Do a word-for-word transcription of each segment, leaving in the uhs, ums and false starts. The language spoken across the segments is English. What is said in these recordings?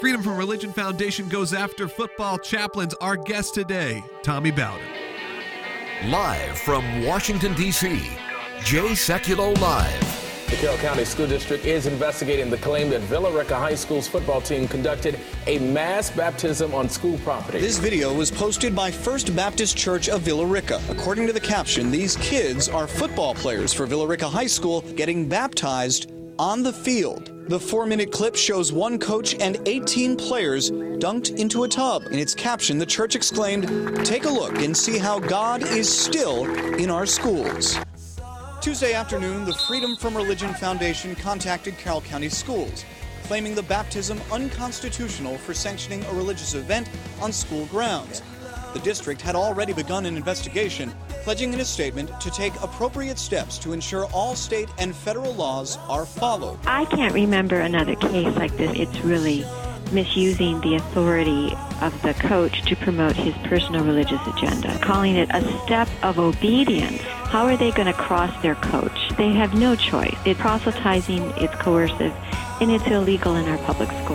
Freedom from Religion Foundation goes after football chaplains. Our guest today, Tommy Bowden. Live from Washington, D C, Jay Sekulow Live. The Carroll County School District is investigating the claim that Villa Rica High School's football team conducted a mass baptism on school property. This video was posted by First Baptist Church of Villa Rica. According to the caption, these kids are football players for Villa Rica High School getting baptized on the field. The four-minute clip shows one coach and eighteen players dunked into a tub. In its caption, the church exclaimed, "Take a look and see how God is still in our schools." Tuesday afternoon, the Freedom from Religion Foundation contacted Carroll County Schools, claiming the baptism unconstitutional for sanctioning a religious event on school grounds. The district had already begun an investigation, pledging in a statement to take appropriate steps to ensure all state and federal laws are followed. I can't remember another case like this. It's really misusing the authority of the coach to promote his personal religious agenda, calling it a step of obedience. How are they going to cross their coach? They have no choice. It's proselytizing, it's coercive, and it's illegal in our public schools.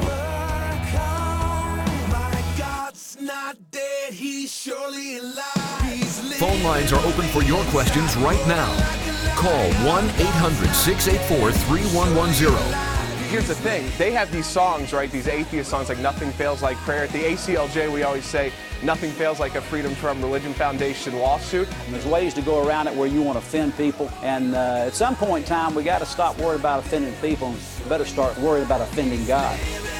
Phone lines are open for your questions right now. Call one eight hundred six eight four three one one zero. Here's the thing, they have these songs, right, these atheist songs like Nothing Fails Like Prayer. At the A C L J, we always say, nothing fails like a Freedom from Religion Foundation lawsuit. And there's ways to go around it where you want to offend people. And uh, at some point in time, we got to stop worrying about offending people and better start worrying about offending God.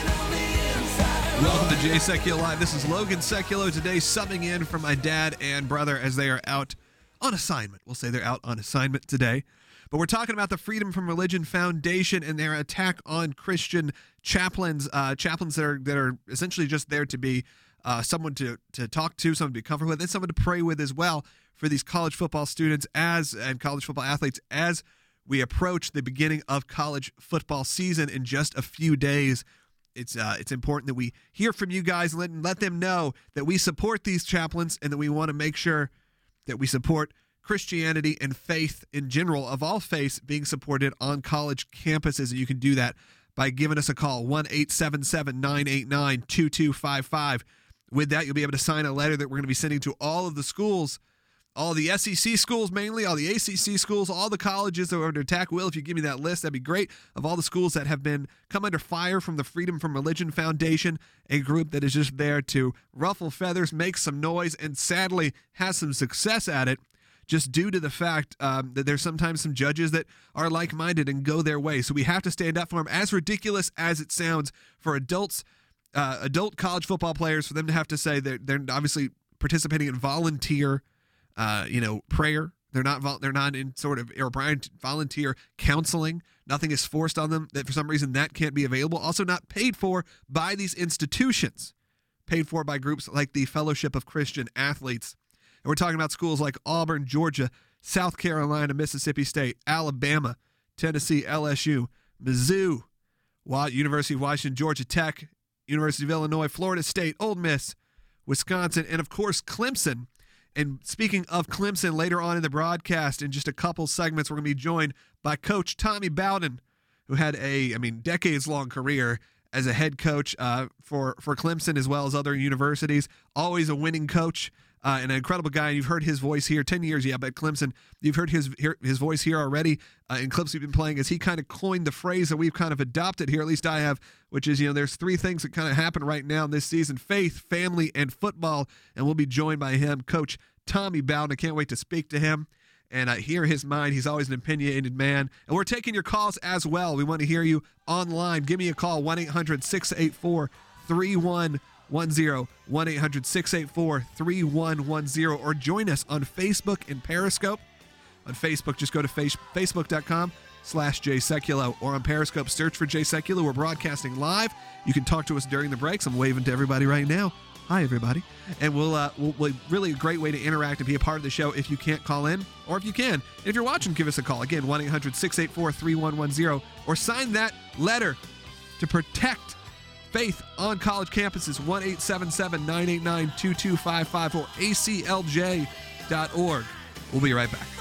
Welcome to Jay Sekulow Live. This is Logan Sekulow today, subbing in for my dad and brother as they are out on assignment. We'll say they're out on assignment today. But we're talking about the Freedom from Religion Foundation and their attack on Christian chaplains, uh, chaplains that are that are essentially just there to be uh, someone to to talk to, someone to be comfortable with, and someone to pray with as well for these college football students as and college football athletes as we approach the beginning of college football season in just a few days. It's uh, it's important that we hear from you guys and let, let them know that we support these chaplains and that we want to make sure that we support Christianity and faith in general, of all faiths, being supported on college campuses. And you can do that by giving us a call, one eight seven seven nine eight nine two two five five. With that, you'll be able to sign a letter that we're going to be sending to all of the schools, all the S E C schools mainly, all the A C C schools, all the colleges that are under attack. Will, if you give me that list, that'd be great, of all the schools that have been come under fire from the Freedom from Religion Foundation, a group that is just there to ruffle feathers, make some noise, and sadly has some success at it, just due to the fact um, that there's sometimes some judges that are like-minded and go their way. So we have to stand up for them, as ridiculous as it sounds for adults, uh, adult college football players, for them to have to say that they're obviously participating in volunteer, uh, you know, prayer. They're not vol- they're not in sort of or volunteer counseling. Nothing is forced on them. That for some reason that can't be available. Also not paid for by these institutions, paid for by groups like the Fellowship of Christian Athletes. And we're talking about schools like Auburn, Georgia, South Carolina, Mississippi State, Alabama, Tennessee, L S U, Mizzou, University of Washington, Georgia Tech, University of Illinois, Florida State, Ole Miss, Wisconsin, and of course Clemson. And speaking of Clemson, later on in the broadcast, in just a couple segments, we're going to be joined by Coach Tommy Bowden, who had a, I mean, decades-long career as a head coach uh, for, for Clemson as well as other universities. Always a winning coach. Uh, and an incredible guy. You've heard his voice here. ten years, yeah, but Clemson. You've heard his his voice here already uh, in clips we've been playing as he kind of coined the phrase that we've kind of adopted here, at least I have, which is, you know, there's three things that kind of happen right now in this season: faith, family, and football. And we'll be joined by him, Coach Tommy Bowden. I can't wait to speak to him and uh, hear his mind. He's always an opinionated man. And we're taking your calls as well. We want to hear you online. Give me a call, one eight hundred six eight four three one one zero, one eight hundred six eight four three one one zero, or join us on Facebook and Periscope. On Facebook, just go to face, facebook.com slash Jay Sekulow, or on Periscope, search for Jay Sekulow. We're broadcasting live. You can talk to us during the breaks. I'm waving to everybody right now. Hi, everybody. And we'll, uh, we'll, we'll really a great way to interact and be a part of the show if you can't call in, or if you can. If you're watching, give us a call. Again, one eight hundred six eight four three one one zero, or sign that letter to protect faith on college campuses, one eight seven seven nine eight nine two two five five, or A C L J dot org. We'll be right back.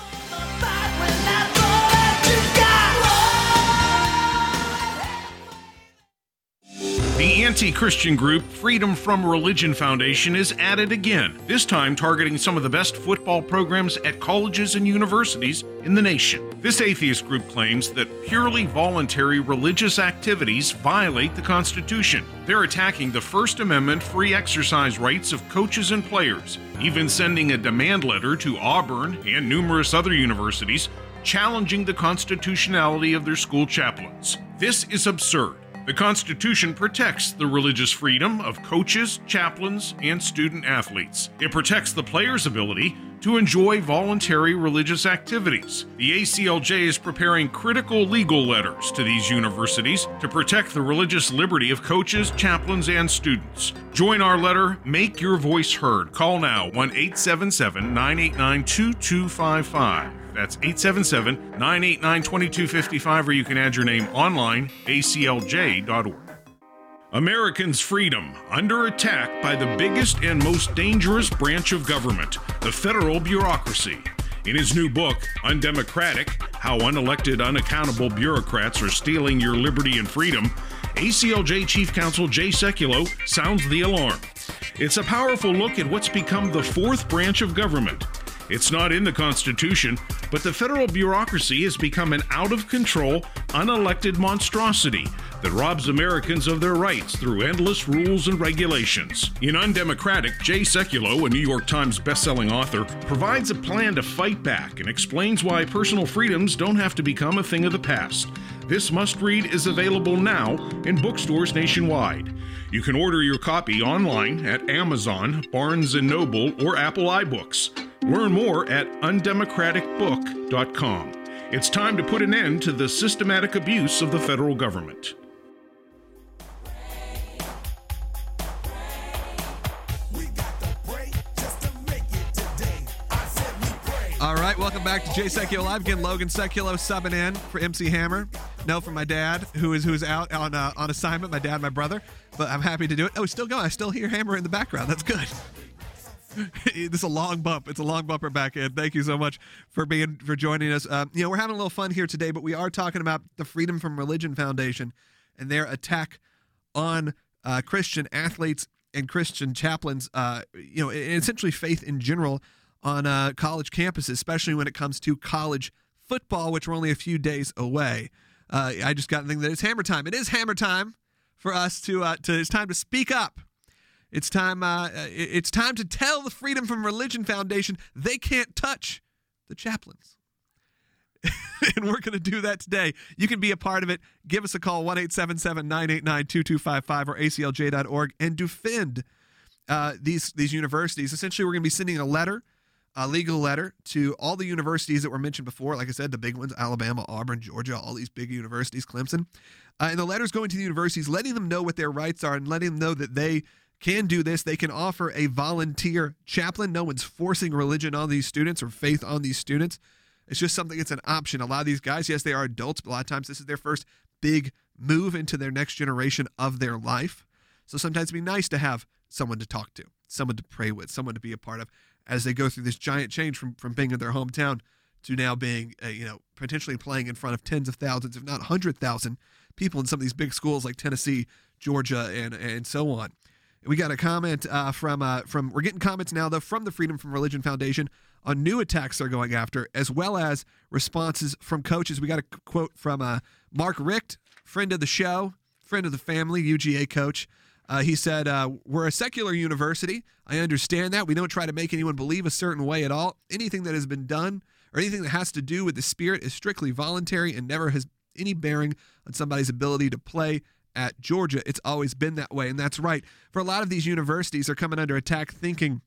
The anti-Christian group Freedom From Religion Foundation is at it again, this time targeting some of the best football programs at colleges and universities in the nation. This atheist group claims that purely voluntary religious activities violate the Constitution. They're attacking the First Amendment free exercise rights of coaches and players, even sending a demand letter to Auburn and numerous other universities challenging the constitutionality of their school chaplains. This is absurd. The Constitution protects the religious freedom of coaches, chaplains, and student athletes. It protects the players' ability to enjoy voluntary religious activities. The A C L J is preparing critical legal letters to these universities to protect the religious liberty of coaches, chaplains, and students. Join our letter, make your voice heard. Call now, one eight seven seven, nine eight nine, two two five five. That's eight seven seven, nine eight nine, two two five five, or you can add your name online, A C L J dot org. Americans' freedom under attack by the biggest and most dangerous branch of government, the federal bureaucracy. In his new book, Undemocratic: How Unelected, Unaccountable Bureaucrats Are Stealing Your Liberty and Freedom, A C L J Chief Counsel Jay Sekulow sounds the alarm. It's a powerful look at what's become the fourth branch of government. It's not in the Constitution, but the federal bureaucracy has become an out-of-control, unelected monstrosity that robs Americans of their rights through endless rules and regulations. In Undemocratic, Jay Sekulow, a New York Times bestselling author, provides a plan to fight back and explains why personal freedoms don't have to become a thing of the past. This must-read is available now in bookstores nationwide. You can order your copy online at Amazon, Barnes and Noble, or Apple iBooks. Learn more at undemocratic book dot com. It's time to put an end to the systematic abuse of the federal government. All right, welcome back to Jay Sekulow Live. Again, Logan Sekulow subbing in for M C Hammer. No, for my dad, who is who's out on uh, on assignment. My dad, my brother, but I'm happy to do it. Oh, it's still going. I still hear Hammer in the background. That's good. This is a long bump. It's a long bumper back in. Thank you so much for being for joining us. Uh, you know, we're having a little fun here today, but we are talking about the Freedom From Religion Foundation and their attack on uh, Christian athletes and Christian chaplains. Uh, you know, and essentially faith in general on uh, college campuses, especially when it comes to college football, which we're only a few days away. Uh, I just got the thing that it's hammer time. It is hammer time for us to uh, to. It's time to speak up. It's time. Uh, it's time to tell the Freedom From Religion Foundation they can't touch the chaplains, and we're going to do that today. You can be a part of it. Give us a call one eight seven seven, nine eight nine, two two five five or A C L J dot org and defend uh, these these universities. Essentially, we're going to be sending a letter, a legal letter, to all the universities that were mentioned before. Like I said, the big ones: Alabama, Auburn, Georgia, all these big universities, Clemson. Uh, and the letter's going to the universities, letting them know what their rights are and letting them know that they can do this. They can offer a volunteer chaplain. No one's forcing religion on these students or faith on these students. It's just something that's an option. A lot of these guys, yes, they are adults, but a lot of times this is their first big move into their next generation of their life. So sometimes it'd be nice to have someone to talk to, someone to pray with, someone to be a part of as they go through this giant change from, from being in their hometown to now being, uh, you know, potentially playing in front of tens of thousands, if not one hundred thousand people in some of these big schools like Tennessee, Georgia, and, and so on. We got a comment uh, from, uh, from, we're getting comments now, though, from the Freedom From Religion Foundation on new attacks they're going after, as well as responses from coaches. We got a quote from uh, Mark Richt, friend of the show, friend of the family, U G A coach. Uh, he said, uh, we're a secular university. I understand that. We don't try to make anyone believe a certain way at all. Anything that has been done or anything that has to do with the spirit is strictly voluntary and never has any bearing on somebody's ability to play at Georgia. It's always been that way, and that's right. For a lot of these universities, they're coming under attack thinking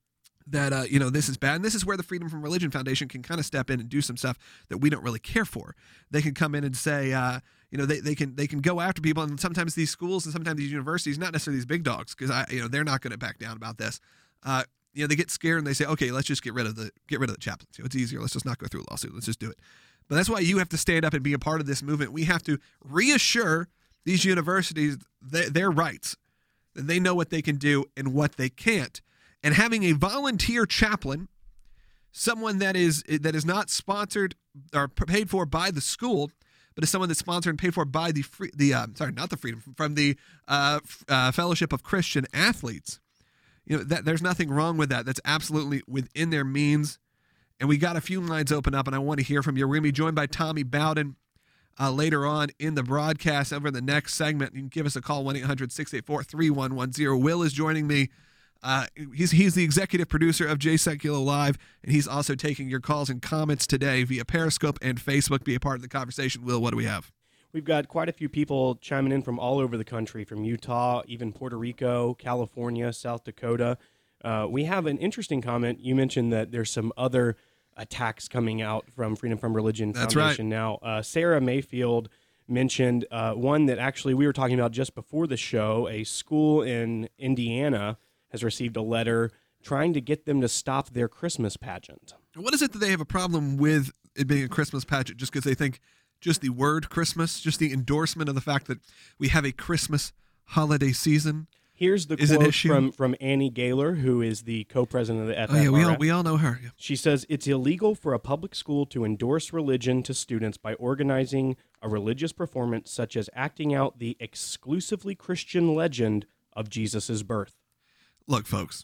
that, uh, you know, this is bad. And this is where the Freedom From Religion Foundation can kind of step in and do some stuff that we don't really care for. They can come in and say, uh, you know, they, they can they can go after people, and sometimes these schools and sometimes these universities, not necessarily these big dogs, because I, you know, they're not going to back down about this. Uh, you know, they get scared and they say, okay, let's just get rid of the get rid of the chaplains. You know, it's easier. Let's just not go through a lawsuit. Let's just do it. But that's why you have to stand up and be a part of this movement. We have to reassure these universities they, their rights, that they know what they can do and what they can't. And having a volunteer chaplain, someone that is that is not sponsored or paid for by the school, but as someone that's sponsored and paid for by the free, the uh, sorry, not the Freedom, from the uh, uh, Fellowship of Christian Athletes. You know, that there's nothing wrong with that. That's absolutely within their means. And we got a few lines open up, and I want to hear from you. We're going to be joined by Tommy Bowden uh, later on in the broadcast over the next segment. You can give us a call, one eight hundred six eight four three one one zero. Will is joining me. Uh, he's he's the executive producer of J Secular Live, and he's also taking your calls and comments today via Periscope and Facebook. Be a part of the conversation. Will, what do we have? We've got quite a few people chiming in from all over the country, from Utah, even Puerto Rico, California, South Dakota. Uh, we have an interesting comment. You mentioned that there's some other attacks coming out from Freedom from Religion That's Foundation right. now. Uh, Sarah Mayfield mentioned uh, one that actually we were talking about just before the show. A school in Indiana has received a letter trying to get them to stop their Christmas pageant. What is it that they have a problem with it being a Christmas pageant just because they think just the word Christmas, just the endorsement of the fact that we have a Christmas holiday season? Here's the is an quote issue? from, from Annie Gaylor, who is the co-president of the F F R F. Oh, yeah, we all, we all know her. Yeah. She says, it's illegal for a public school to endorse religion to students by organizing a religious performance such as acting out the exclusively Christian legend of Jesus' birth. Look, folks,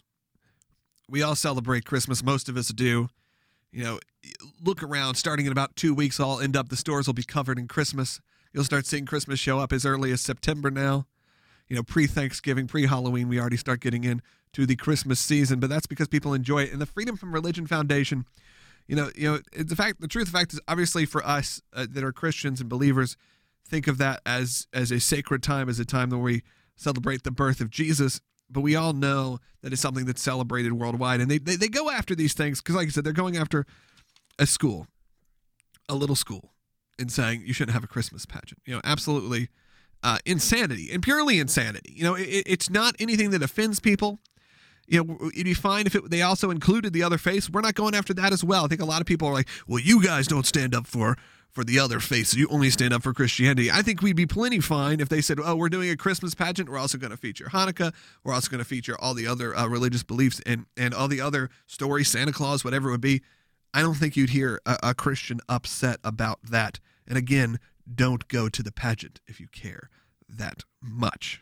we all celebrate Christmas. Most of us do. You know, look around. Starting in about two weeks, I'll end up, the stores will be covered in Christmas. You'll start seeing Christmas show up as early as September now. You know, pre-Thanksgiving, pre-Halloween, we already start getting into the Christmas season, but that's because people enjoy it. And the Freedom from Religion Foundation, you know, you know, the fact, the truth of the fact is, obviously for us uh, that are Christians and believers, think of that as as a sacred time, as a time where we celebrate the birth of Jesus. But we all know that it's something that's celebrated worldwide, and they they, they go after these things because, like I said, they're going after a school, a little school, and saying you shouldn't have a Christmas pageant. You know, absolutely. Uh, insanity and purely insanity. You know, it, it's not anything that offends people. You know, it'd be fine if it, they also included the other faith. We're not going after that as well. I think a lot of people are like, well, you guys don't stand up for, for the other faiths. You only stand up for Christianity. I think we'd be plenty fine if they said, oh, we're doing a Christmas pageant. We're also going to feature Hanukkah. We're also going to feature all the other uh, religious beliefs and, and all the other stories, Santa Claus, whatever it would be. I don't think you'd hear a, a Christian upset about that. And again, don't go to the pageant if you care that much.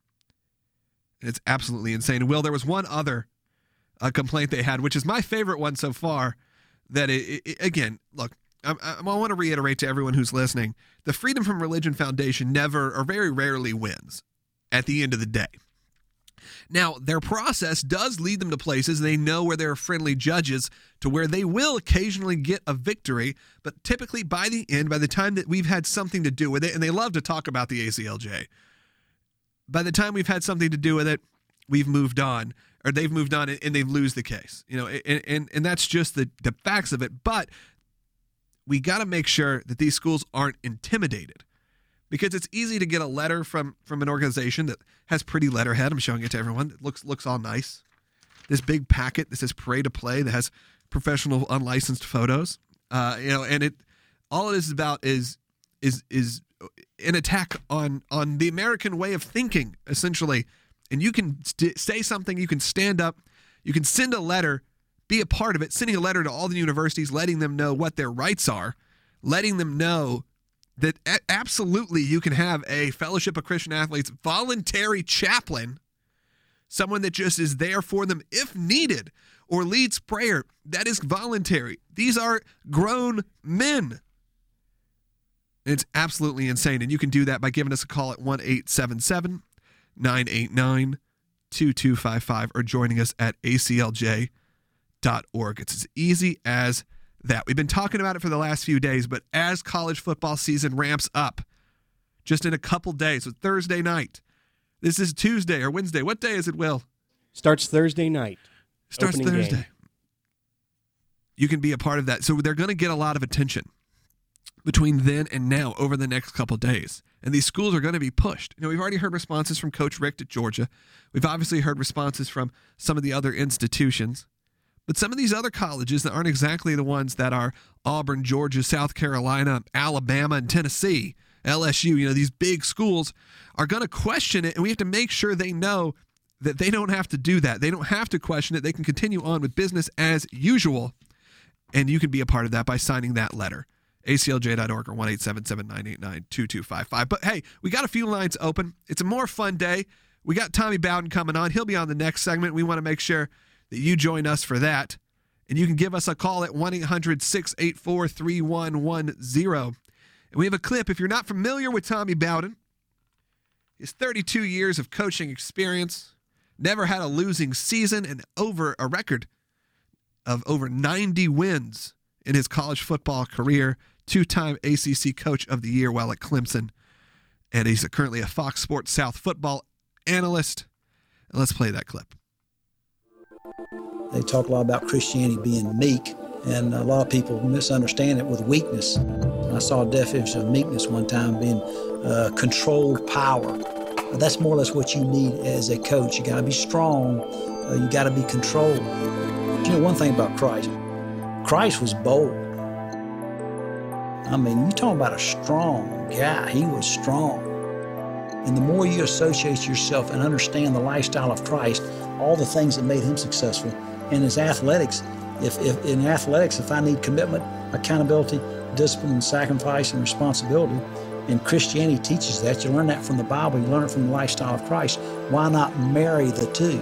It's absolutely insane. And Will, there was one other uh, complaint they had, which is my favorite one so far, that it, it, again, look, I, I, I want to reiterate to everyone who's listening, the Freedom from Religion Foundation never or very rarely wins at the end of the day. Now, their process does lead them to places they know where there are friendly judges to where they will occasionally get a victory, but typically by the end, by the time that we've had something to do with it, and they love to talk about the A C L J, by the time we've had something to do with it, we've moved on, or they've moved on and they lose the case. You know, and, and, and that's just the, the facts of it, but we got to make sure that these schools aren't intimidated. Because it's easy to get a letter from, from an organization that has pretty letterhead. I'm showing it to everyone. It looks looks all nice. This big packet that says "Pray to Play" that has professional unlicensed photos. Uh, you know, and it all it is about is is is an attack on on the American way of thinking, essentially. And you can st- say something. You can stand up. You can send a letter. Be a part of it. Sending a letter to all the universities, letting them know what their rights are, letting them know that absolutely you can have a Fellowship of Christian Athletes voluntary chaplain, someone that just is there for them if needed or leads prayer. That is voluntary. These are grown men. It's absolutely insane. And you can do that by giving us a call at one eight seven seven, nine eight nine, two two five five or joining us at A C L J dot org. It's as easy as that. We've been talking about it for the last few days, but as college football season ramps up, just in a couple days, so Thursday night, this is Tuesday or Wednesday. What day is it, Will? Starts Thursday night. Starts Thursday. Game. You can be a part of that. So they're going to get a lot of attention between then and now over the next couple days. And these schools are going to be pushed. You know, we've already heard responses from Coach Richt at Georgia. We've obviously heard responses from some of the other institutions. But some of these other colleges that aren't exactly the ones that are Auburn, Georgia, South Carolina, Alabama, and Tennessee, L S U, you know, these big schools are going to question it, and we have to make sure they know that they don't have to do that. They don't have to question it. They can continue on with business as usual, and you can be a part of that by signing that letter A C L J dot org or one eight seven seven, nine eight nine, two two five five. But hey, we got a few lines open. It's a more fun day. We got Tommy Bowden coming on. He'll be on the next segment. We want to make sure that you join us for that. And you can give us a call at one eight hundred, six eight four, three one one zero. And we have a clip. If you're not familiar with Tommy Bowden, his thirty-two years of coaching experience, never had a losing season, and over a record of over ninety wins in his college football career, two-time A C C Coach of the Year while at Clemson. And he's currently a Fox Sports South football analyst. And let's play that clip. They talk a lot about Christianity being meek, and a lot of people misunderstand it with weakness. I saw a definition of meekness one time being uh, controlled power. That's more or less what you need as a coach. You got to be strong. Uh, you got to be controlled. You know one thing about Christ? Christ was bold. I mean, you're talking about a strong guy. He was strong. And the more you associate yourself and understand the lifestyle of Christ, all the things that made him successful, and his athletics, if, if in athletics, if I need commitment, accountability, discipline, and sacrifice, and responsibility, and Christianity teaches that, you learn that from the Bible, you learn it from the lifestyle of Christ. Why not marry the two?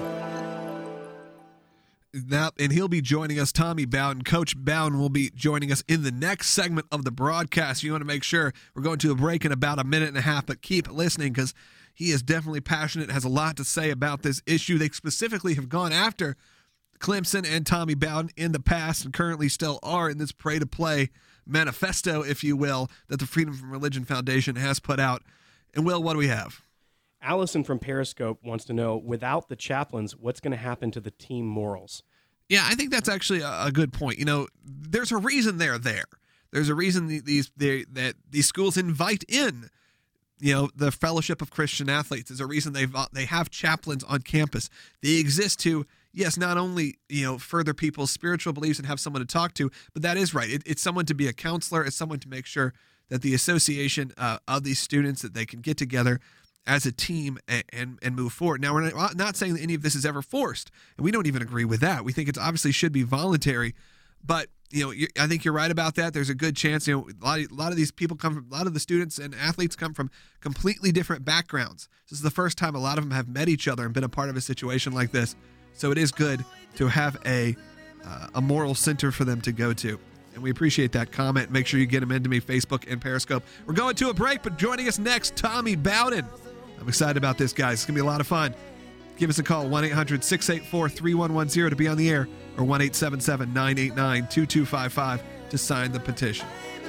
Now, and he'll be joining us, Tommy Bowden. Coach Bowden will be joining us in the next segment of the broadcast. You want to make sure we're going to a break in about a minute and a half, but keep listening because he is definitely passionate, has a lot to say about this issue. They specifically have gone after Clemson and Tommy Bowden in the past and currently still are in this pray-to-play manifesto, if you will, that the Freedom from Religion Foundation has put out. And, Will, what do we have? Allison from Periscope wants to know, without the chaplains, what's going to happen to the team morals? Yeah, I think that's actually a, a good point. You know, there's a reason they're there. There's a reason these they, that these schools invite in, you know, the Fellowship of Christian Athletes. There's a reason they they have chaplains on campus. They exist to, yes, not only, you know, further people's spiritual beliefs and have someone to talk to, but that is right. It, it's someone to be a counselor. It's someone to make sure that the association uh, of these students, that they can get together as a team and, and and move forward. Now, we're not, not saying that any of this is ever forced, and we don't even agree with that. We think it obviously should be voluntary, but you know, you, I think you're right about that. There's a good chance. You know, a lot, of, a lot of these people come from, a lot of the students and athletes come from completely different backgrounds. This is the first time a lot of them have met each other and been a part of a situation like this. So it is good to have a uh, a moral center for them to go to. And we appreciate that comment. Make sure you get them into me, Facebook and Periscope. We're going to a break, but joining us next, Tommy Bowden. I'm excited about this, guys. It's going to be a lot of fun. Give us a call, one eight hundred, six eight four, three one one zero to be on the air, or one eight seven seven, nine eight nine, two two five five to sign the petition.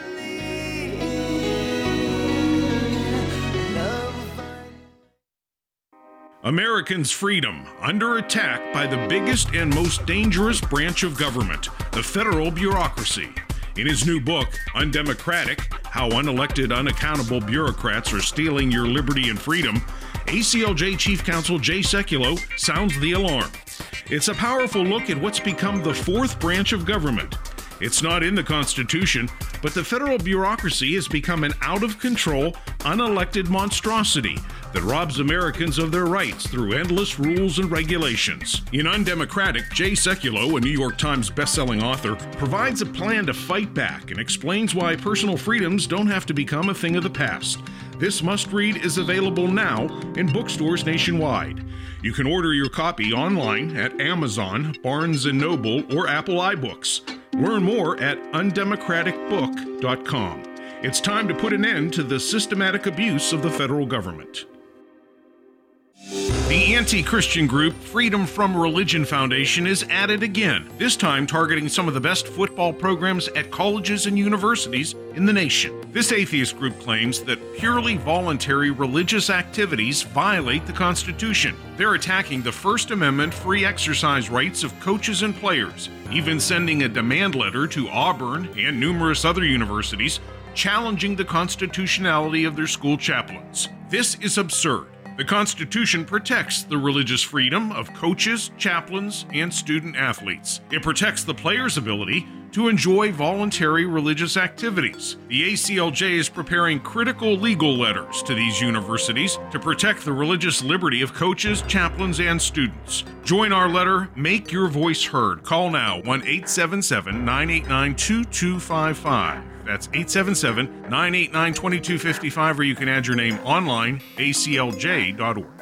Americans' freedom under attack by the biggest and most dangerous branch of government, the federal bureaucracy. In his new book, Undemocratic: How Unelected, Unaccountable Bureaucrats Are Stealing Your Liberty and Freedom, A C L J Chief Counsel Jay Sekulow sounds the alarm. It's a powerful look at what's become the fourth branch of government. It's not in the Constitution, but the federal bureaucracy has become an out-of-control, unelected monstrosity that robs Americans of their rights through endless rules and regulations. In Undemocratic, Jay Sekulow, a New York Times bestselling author, provides a plan to fight back and explains why personal freedoms don't have to become a thing of the past. This must-read is available now in bookstores nationwide. You can order your copy online at Amazon, Barnes and Noble, or Apple iBooks. Learn more at undemocratic book dot com. It's time to put an end to the systematic abuse of the federal government. The anti-Christian group Freedom from Religion Foundation is at it again, this time targeting some of the best football programs at colleges and universities in the nation. This atheist group claims that purely voluntary religious activities violate the Constitution. They're attacking the First Amendment free exercise rights of coaches and players, even sending a demand letter to Auburn and numerous other universities challenging the constitutionality of their school chaplains. This is absurd. The Constitution protects the religious freedom of coaches, chaplains, and student athletes. It protects the player's ability to enjoy voluntary religious activities. The A C L J is preparing critical legal letters to these universities to protect the religious liberty of coaches, chaplains, and students. Join our letter, make your voice heard. Call now, one eight seven seven, nine eight nine, two two five five. That's eight seven seven, nine eight nine, two two five five, or you can add your name online, A C L J dot org.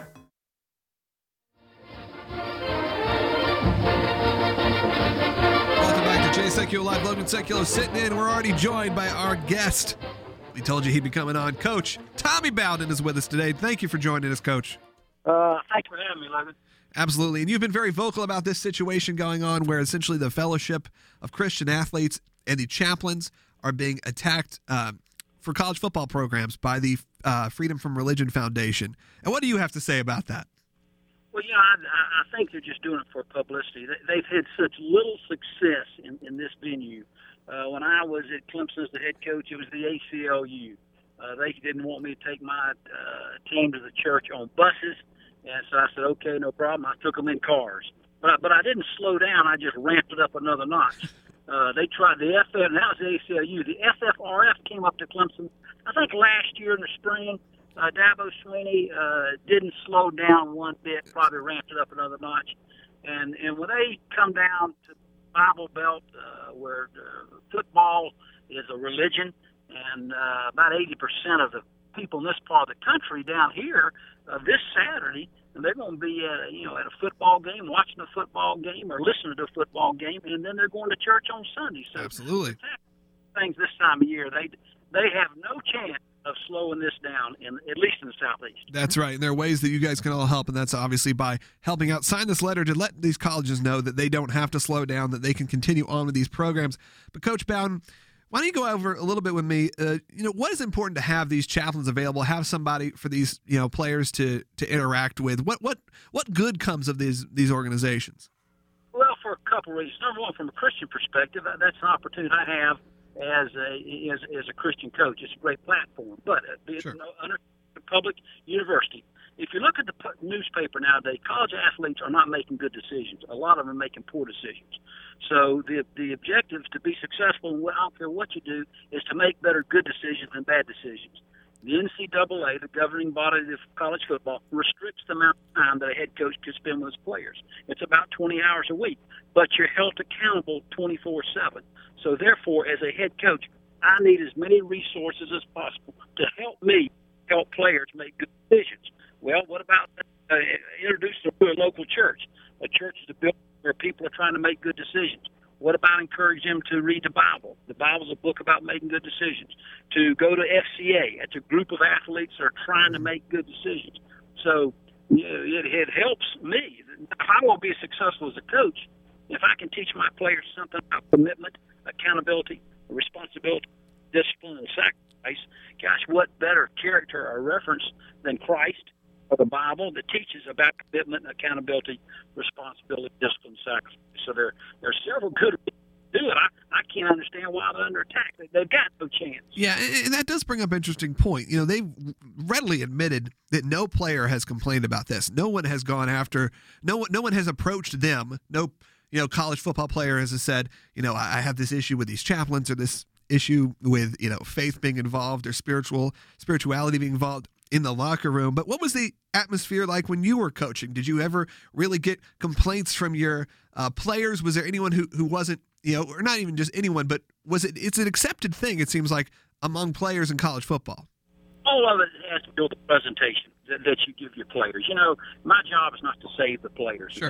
Welcome back to Jay Sekulow Live. Logan Sekulow sitting in. We're already joined by our guest. We told you he'd be coming on. Coach Tommy Bowden is with us today. Thank you for joining us, Coach. Uh, thanks for having me, Logan. Absolutely. And you've been very vocal about this situation going on where essentially the Fellowship of Christian Athletes and the chaplains are being attacked uh, for college football programs by the uh, Freedom from Religion Foundation. And what do you have to say about that? Well, you know, I, I think they're just doing it for publicity. They've had such little success in, in this venue. Uh, when I was at Clemson as the head coach, it was the A C L U. Uh, they didn't want me to take my uh, team to the church on buses, and so I said, okay, no problem. I took them in cars. But I, but I didn't slow down. I just ramped it up another notch. Uh, they tried the F F, and that was the A C L U. The F F R F came up to Clemson, I think last year in the spring. Uh, Dabo Swinney uh, didn't slow down one bit, probably ramped it up another notch. And and when they come down to Bible Belt, uh, where uh, football is a religion, and uh, about eighty percent of the people in this part of the country down here uh, this Saturday, and they're going to be at, you know, at a football game, watching a football game, or listening to a football game, and then they're going to church on Sunday. So absolutely, things this time of year, they they have no chance of slowing this down, in at least in the Southeast. That's right. And there are ways that you guys can all help, and that's obviously by helping out. Sign this letter to let these colleges know that they don't have to slow down, that they can continue on with these programs. But Coach Bowden, why don't you go over a little bit with me? Uh, you know, what is important to have these chaplains available, have somebody for these, you know, players to to interact with? What what what good comes of these these organizations? Well, for a couple reasons. Number one, from a Christian perspective, that's an opportunity I have as a as, as a Christian coach. It's a great platform. But uh, sure. Under the public university, if you look at the newspaper nowadays, college athletes are not making good decisions. A lot of them are making poor decisions. So the the objective to be successful, and I don't care what you do, is to make better good decisions than bad decisions. The N C double A, the governing body of college football, restricts the amount of time that a head coach can spend with his players. It's about twenty hours a week, but you're held accountable twenty-four seven. So therefore, as a head coach, I need as many resources as possible to help me help players make good decisions. Well, what about uh, introducing them to a local church? A church is a building where people are trying to make good decisions. What about encouraging them to read the Bible? The Bible's a book about making good decisions. To go to F C A. It's a group of athletes that are trying to make good decisions. So you know, it, it helps me. I won't be as successful as a coach if I can teach my players something about commitment, accountability, responsibility, discipline, and sacrifice. Gosh, what better character or reference than Christ or the Bible that teaches about commitment, accountability, responsibility, discipline, sacrifice. So there, there are several good ways to do it. I, I can't understand why they're under attack. They, they've got no chance. Yeah, and that does bring up an interesting point. You know, they've readily admitted that no player has complained about this. No one has gone after, no one, no one has approached them. No, you know, college football player has said, you know, I have this issue with these chaplains or this issue with, you know, faith being involved or spiritual spirituality being involved in the locker room. But what was the atmosphere like when you were coaching? Did you ever really get complaints from your uh, players? Was there anyone who, who wasn't, you know, or not even just anyone, but was it, it's an accepted thing, it seems like, among players in college football? All of it has to do with the presentation that, that you give your players. You know, my job is not to save the players. Sure.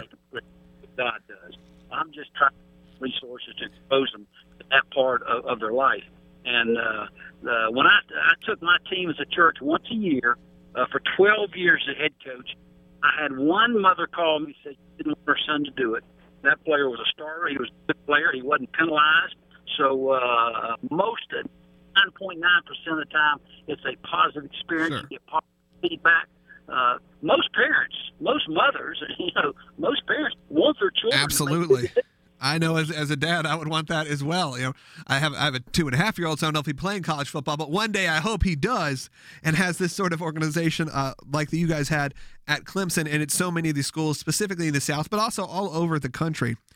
God does. I'm just trying resources to expose them to that part of, of their life. And uh, uh, when I, I took my team as a church once a year uh, for twelve years as head coach, I had one mother call me and say she didn't want her son to do it. That player was a starter. He was a good player. He wasn't penalized. So uh, most, nine point nine percent of the time, it's a positive experience. Sure. You get positive feedback. Uh, most parents, most mothers, you know, most parents want their children. Absolutely. I know as as a dad, I would want that as well. You know, I have I have a two and a half year old, so I don't know if he'd play in college football, but one day I hope he does and has this sort of organization uh, like that you guys had at Clemson, and it's so many of these schools, specifically in the South, but also all over the country.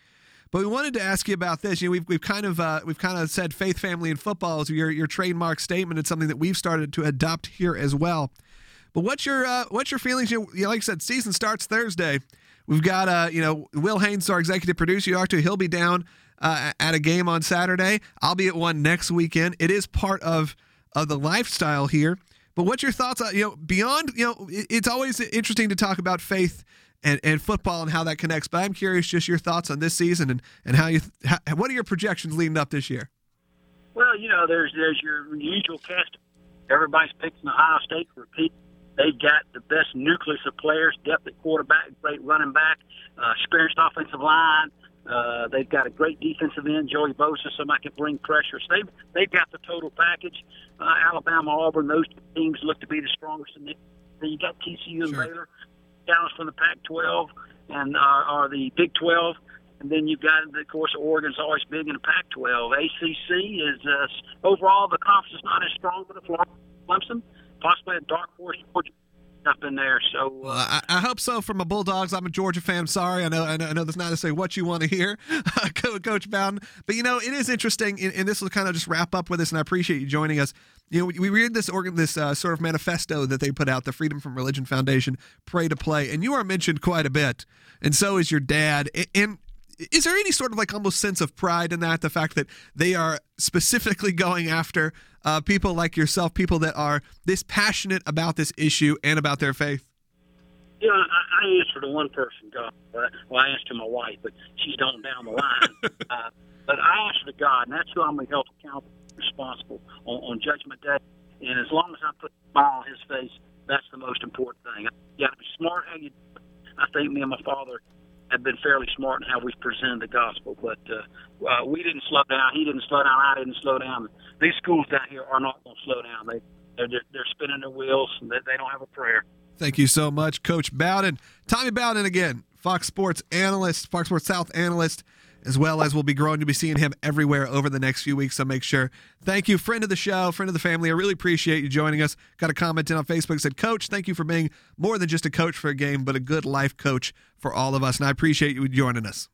But we wanted to ask you about this. You know, we've we've kind of uh, we've kind of said faith, family, and football is your your trademark statement. It's something that we've started to adopt here as well. But what's your uh, what's your feelings? You know, like I said, season starts Thursday. We've got uh, you know, Will Haynes, our executive producer. You talked to. He'll be down uh, at a game on Saturday. I'll be at one next weekend. It is part of of the lifestyle here. But what's your thoughts on, you know, beyond, you know, it's always interesting to talk about faith and, and football and how that connects. But I'm curious just your thoughts on this season and, and how you, how, what are your projections leading up this year? Well, you know, there's there's your usual cast. Everybody's picking Ohio State to repeat. They've got the best nucleus of players, depth at quarterback, great running back, uh, experienced offensive line. Uh, they've got a great defensive end, Joey Bosa, somebody can bring pressure. So they've, they've got the total package. Uh, Alabama, Auburn, those teams look to be the strongest. In the, then you got T C U and sure. Baylor, Dallas from the Pac twelve and uh, or the Big twelve. And then you've got, of course, Oregon's always big in the Pac twelve. A C C is, uh, overall, the conference is not as strong, but Florida, Clemson, possibly a dark horse, Georgia up in there. So uh, well, I, I hope so. From a Bulldogs, I'm a Georgia fan. Sorry, I know, I know, I know that's not to say what you want to hear, Coach Bowden. But you know, it is interesting, and, and this will kind of just wrap up with us. And I appreciate you joining us. You know, we, we read this organ, this uh, sort of manifesto that they put out, the Freedom from Religion Foundation, Pray to Play, and you are mentioned quite a bit, and so is your dad. And, and is there any sort of like almost sense of pride in that? The fact that they are specifically going after uh, people like yourself, people that are this passionate about this issue and about their faith? Yeah, I, I answer to one person, God. Well, I answer to my wife, but she's going down the line. uh, but I answer to God, and that's who I'm going to help accountable, responsible on, on Judgment Day. And as long as I put a smile on his face, that's the most important thing. You got to be smart how you do it. I think me and my father have been fairly smart in how we've presented the gospel, but uh, uh, we didn't slow down. He didn't slow down. I didn't slow down. These schools down here are not going to slow down. They, they're, they're spinning their wheels, and they, they don't have a prayer. Thank you so much, Coach Bowden. Tommy Bowden again, Fox Sports analyst, Fox Sports South analyst, as well as we'll be growing to be seeing him everywhere over the next few weeks, so make sure. Thank you, friend of the show, friend of the family. I really appreciate you joining us. Got a comment in on Facebook, said, Coach, thank you for being more than just a coach for a game, but a good life coach for all of us, and I appreciate you joining us.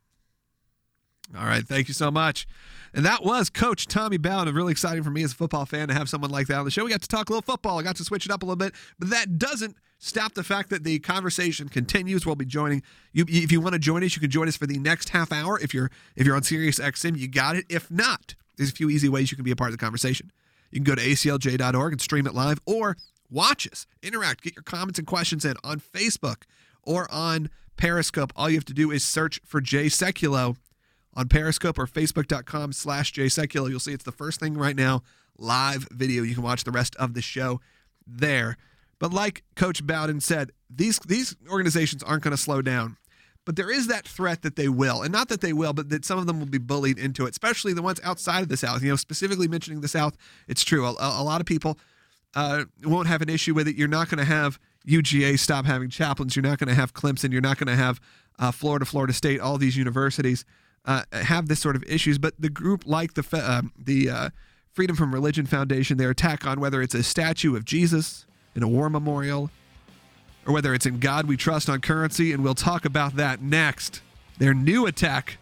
All right, thank you so much. And that was Coach Tommy Bowden. Really exciting for me as a football fan to have someone like that on the show. We got to talk a little football. I got to switch it up a little bit, but that doesn't stop the fact that the conversation continues. We'll be joining you. If you want to join us, you can join us for the next half hour. If you're if you're on Sirius X M, you got it. If not, there's a few easy ways you can be a part of the conversation. You can go to A C L J dot org and stream it live, or watch us, interact, get your comments and questions in on Facebook or on Periscope. All you have to do is search for Jay Sekulow on Periscope or Facebook.com slash Jay Sekulow. You'll see it's the first thing right now, live video. You can watch the rest of the show there. But like Coach Bowden said, these these organizations aren't going to slow down. But there is that threat that they will. And not that they will, but that some of them will be bullied into it, especially the ones outside of the South. You know, specifically mentioning the South, it's true. A, a lot of people uh, won't have an issue with it. You're not going to have U G A stop having chaplains. You're not going to have Clemson. You're not going to have uh, Florida, Florida State, all these universities uh, have this sort of issues. But the group like the uh, the uh, Freedom from Religion Foundation, their attack on whether it's a statue of Jesus in a war memorial or whether it's in God We Trust on currency, and we'll talk about that next. Their new attack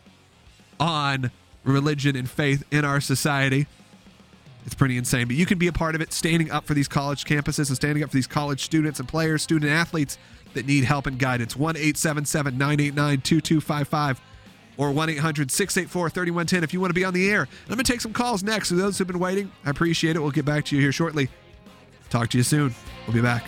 on religion and faith in our society. It's pretty insane, but you can be a part of it, standing up for these college campuses and standing up for these college students and players, student athletes that need help and guidance. one eight seven seven, nine eight nine, two two five five or one eight hundred, six eight four, three one one zero if you want to be on the air. I'm going to take some calls next. For those who've been waiting, I appreciate it. We'll get back to you here shortly. Talk to you soon. We'll be back.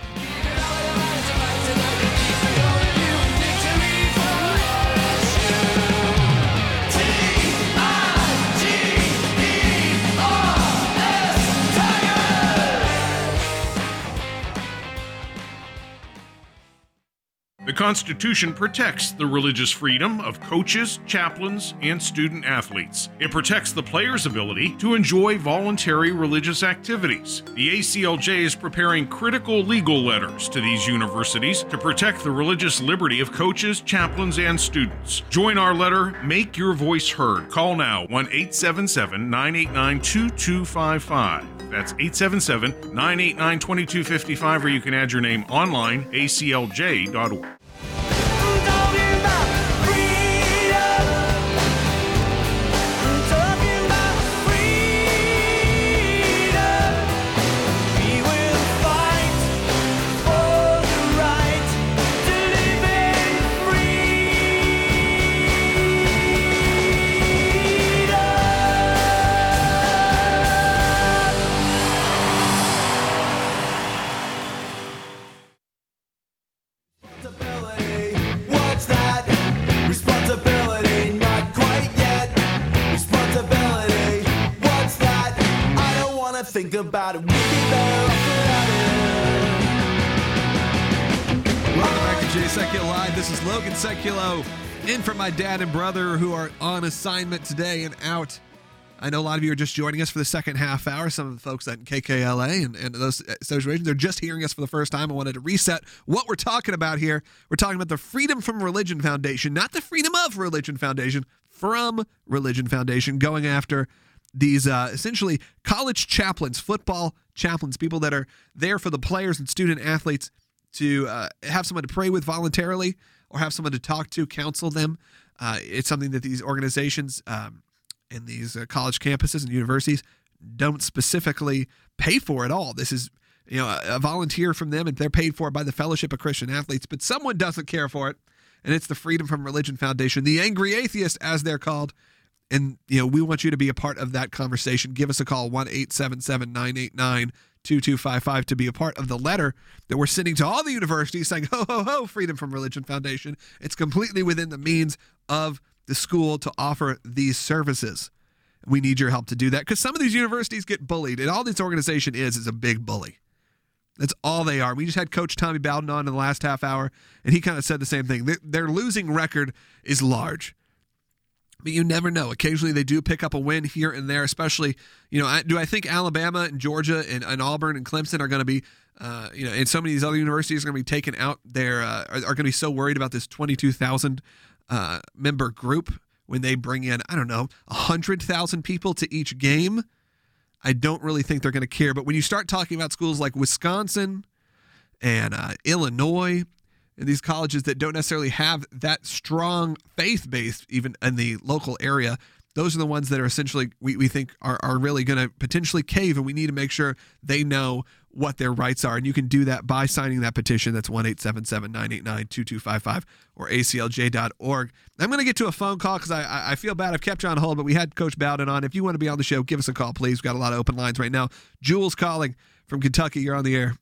The Constitution protects the religious freedom of coaches, chaplains, and student athletes. It protects the players' ability to enjoy voluntary religious activities. The A C L J is preparing critical legal letters to these universities to protect the religious liberty of coaches, chaplains, and students. Join our letter, make your voice heard. Call now, one eight seven seven, nine eight nine, two two five five. That's eight seven seven, nine eight nine, two two five five, or you can add your name online, A C L J dot org. think about it. We'll be there Welcome back to Jay Sekulow Live. This is Logan Sekulow in for my dad and brother who are on assignment today and out. I know a lot of you are just joining us for the second half hour. Some of the folks at K K L A and, and those situations, they're just hearing us for the first time. I wanted to reset what we're talking about here. We're talking about the Freedom from Religion Foundation, not the Freedom of Religion Foundation, from Religion Foundation, going after these uh, essentially college chaplains, football chaplains, people that are there for the players and student athletes to uh, have someone to pray with voluntarily or have someone to talk to, counsel them. Uh, it's something that these organizations um, and these uh, college campuses and universities don't specifically pay for at all. This is, you know, a, a volunteer from them, and they're paid for by the Fellowship of Christian Athletes, but someone doesn't care for it, and it's the Freedom from Religion Foundation, the Angry Atheist, as they're called. And, you know, we want you to be a part of that conversation. Give us a call, one eight seven seven, nine eight nine, two two five five, to be a part of the letter that we're sending to all the universities saying, ho, ho, ho, Freedom from Religion Foundation. It's completely within the means of the school to offer these services. We need your help to do that because some of these universities get bullied, and all this organization is is a big bully. That's all they are. We just had Coach Tommy Bowden on in the last half hour, and he kind of said the same thing. Their, their losing record is large. But you never know. Occasionally they do pick up a win here and there, especially, you know, I, do I think Alabama and Georgia and, and Auburn and Clemson are going to be, uh, you know, and some of these other universities are going to be taken out there, uh, are, are going to be so worried about this twenty-two thousand uh, member group when they bring in, I don't know, one hundred thousand people to each game. I don't really think they're going to care. But when you start talking about schools like Wisconsin and uh, Illinois, and these colleges that don't necessarily have that strong faith base even in the local area, those are the ones that are essentially, we, we think, are, are really going to potentially cave, and we need to make sure they know what their rights are. And you can do that by signing that petition. That's one eight seven seven, nine eight nine, two two five five or A C L J dot org. I'm going to get to a phone call because I, I feel bad. I've kept you on hold, but we had Coach Bowden on. If you want to be on the show, give us a call, please. We've got a lot of open lines right now. Jules calling from Kentucky. You're on the air.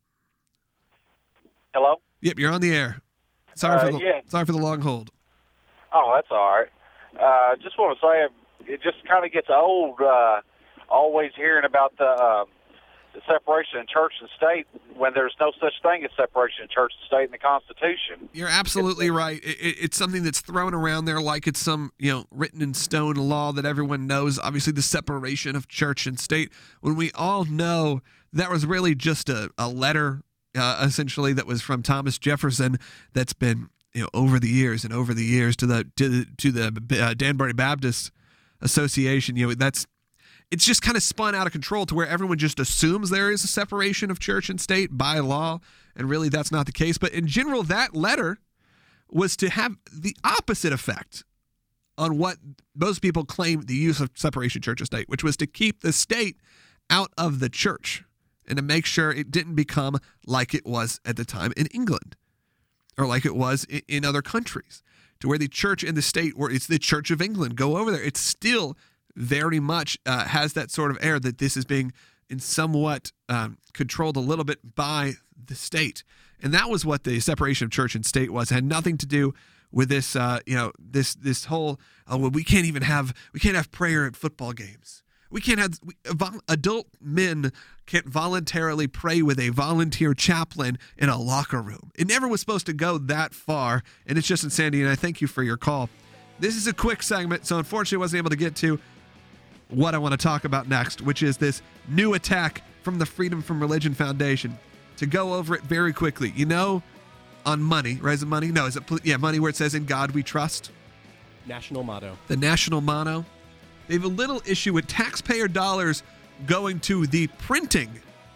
Hello? Yep, you're on the air. Sorry uh, for the yeah. sorry for the long hold. Oh, that's all right. Uh, just want to say it just kind of gets old uh, always hearing about the, uh, the separation of church and state when there's no such thing as separation of church and state in the Constitution. You're absolutely it's, right. It, it, it's something that's thrown around there like it's some, you know, written in stone law that everyone knows. Obviously, the separation of church and state, when we all know that was really just a, a letter. Uh, essentially, that was from Thomas Jefferson. That's been, you know, over the years and over the years to the to the, to the uh, Danbury Baptist Association. You know, that's it's just kind of spun out of control to where everyone just assumes there is a separation of church and state by law, and really that's not the case. But in general, that letter was to have the opposite effect on what most people claim the use of separation of church and state, which was to keep the state out of the church, and to make sure it didn't become like it was at the time in England or like it was in, in other countries, to where the church and the state, where it's the Church of England, go over there. It's still very much uh, has that sort of air that this is being in somewhat um, controlled a little bit by the state. And that was what the separation of church and state was. It had nothing to do with this, uh, you know, this this whole, uh, well, we can't even have, we can't have prayer at football games. We can't have, we, adult men can't voluntarily pray with a volunteer chaplain in a locker room. It never was supposed to go that far, and it's just insanity, and I thank you for your call. This is a quick segment, so unfortunately I wasn't able to get to what I want to talk about next, which is this new attack from the Freedom from Religion Foundation. To go over it very quickly, you know, on money, right? Is it money? No, is it, yeah, money where it says, "In God we trust." National motto. The national motto. They have a little issue with taxpayer dollars going to the printing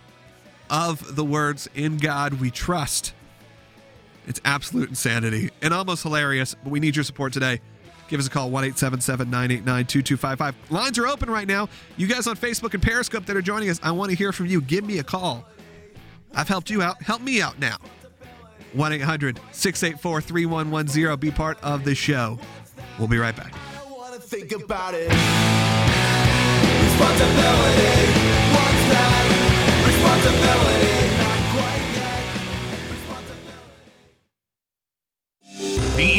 of the words, "In God we trust." It's absolute insanity and almost hilarious, but we need your support today. Give us a call, one eight seven seven, nine eight nine, two two five five. Lines are open right now. You guys on Facebook and Periscope that are joining us, I want to hear from you. Give me a call. I've helped you out. Help me out now. one eight hundred, six eight four, three one one zero. Be part of the show. We'll be right back. I want to think about it. Responsibility. What's that? Responsibility. Not quite yet. Responsibility. The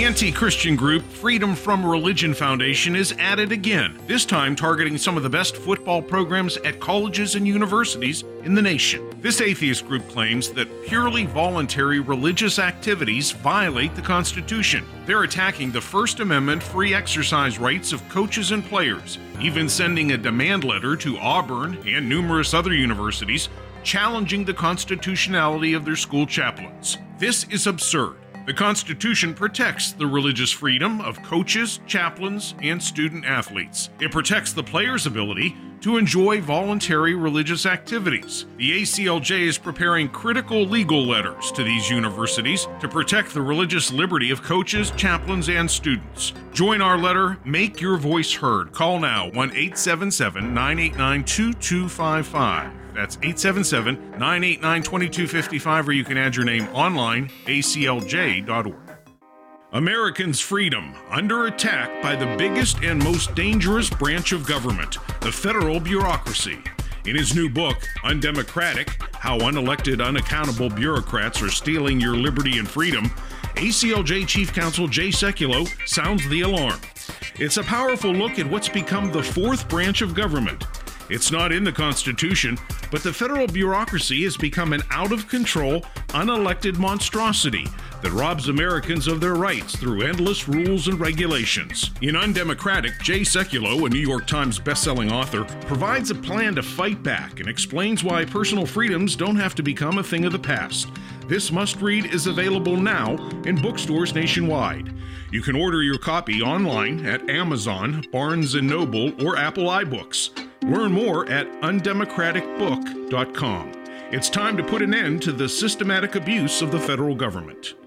anti-Christian group Freedom From Religion Foundation is at it again, this time targeting some of the best football programs at colleges and universities in the nation. This atheist group claims that purely voluntary religious activities violate the Constitution. They're attacking the First Amendment free exercise rights of coaches and players, even sending a demand letter to Auburn and numerous other universities challenging the constitutionality of their school chaplains. This is absurd. The Constitution protects the religious freedom of coaches, chaplains, and student athletes. It protects the players' ability to enjoy voluntary religious activities. The A C L J is preparing critical legal letters to these universities to protect the religious liberty of coaches, chaplains, and students. Join our letter, make your voice heard. Call now, one eight seven seven, nine eight nine, two two five five. That's eight seven seven, nine eight nine, two two five five, or you can add your name online, A C L J dot org. Americans' freedom under attack by the biggest and most dangerous branch of government, the federal bureaucracy. In his new book, Undemocratic: How Unelected, Unaccountable Bureaucrats Are Stealing Your Liberty and Freedom, A C L J Chief Counsel Jay Sekulow sounds the alarm. It's a powerful look at what's become the fourth branch of government. It's not in the Constitution, but the federal bureaucracy has become an out-of-control, unelected monstrosity that robs Americans of their rights through endless rules and regulations. In Undemocratic, Jay Sekulow, a New York Times bestselling author, provides a plan to fight back and explains why personal freedoms don't have to become a thing of the past. This must-read is available now in bookstores nationwide. You can order your copy online at Amazon, Barnes and Noble, or Apple iBooks. Learn more at undemocratic book dot com. It's time to put an end to the systematic abuse of the federal government.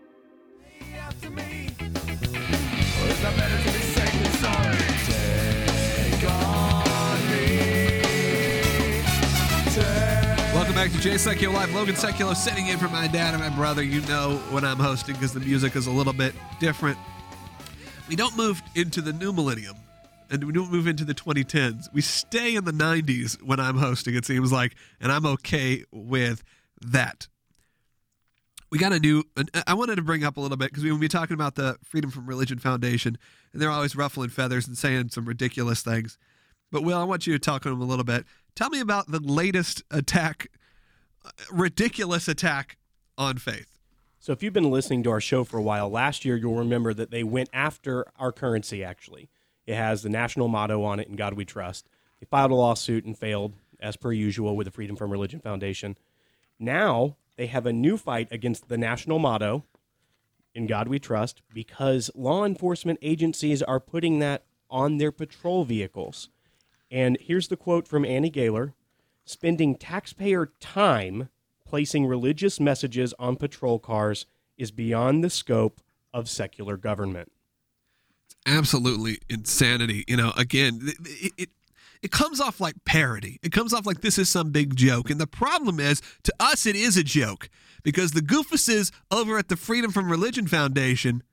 Welcome back to Jay Sekulow Live. Logan Sekulow sitting in for my dad and my brother. You know when I'm hosting because the music is a little bit different. We don't move into the new millennium. And we don't move into the twenty tens. We stay in the nineties when I'm hosting, it seems like, and I'm okay with that. We got a new, I wanted to bring up a little bit, because we will be talking about the Freedom From Religion Foundation, and they're always ruffling feathers and saying some ridiculous things. But, Will, I want you to talk to them a little bit. Tell me about the latest attack, ridiculous attack on faith. So if you've been listening to our show for a while, last year you'll remember that they went after our currency, actually. It has the national motto on it, "In God We Trust." They filed a lawsuit and failed, as per usual, with the Freedom From Religion Foundation. Now they have a new fight against the national motto, "In God We Trust," because law enforcement agencies are putting that on their patrol vehicles. And here's the quote from Annie Gaylor: "Spending taxpayer time placing religious messages on patrol cars is beyond the scope of secular government." Absolutely insanity. You know, again, it, it it comes off like parody. It comes off like this is some big joke. And the problem is, to us, it is a joke, because the goofuses over at the Freedom From Religion Foundation,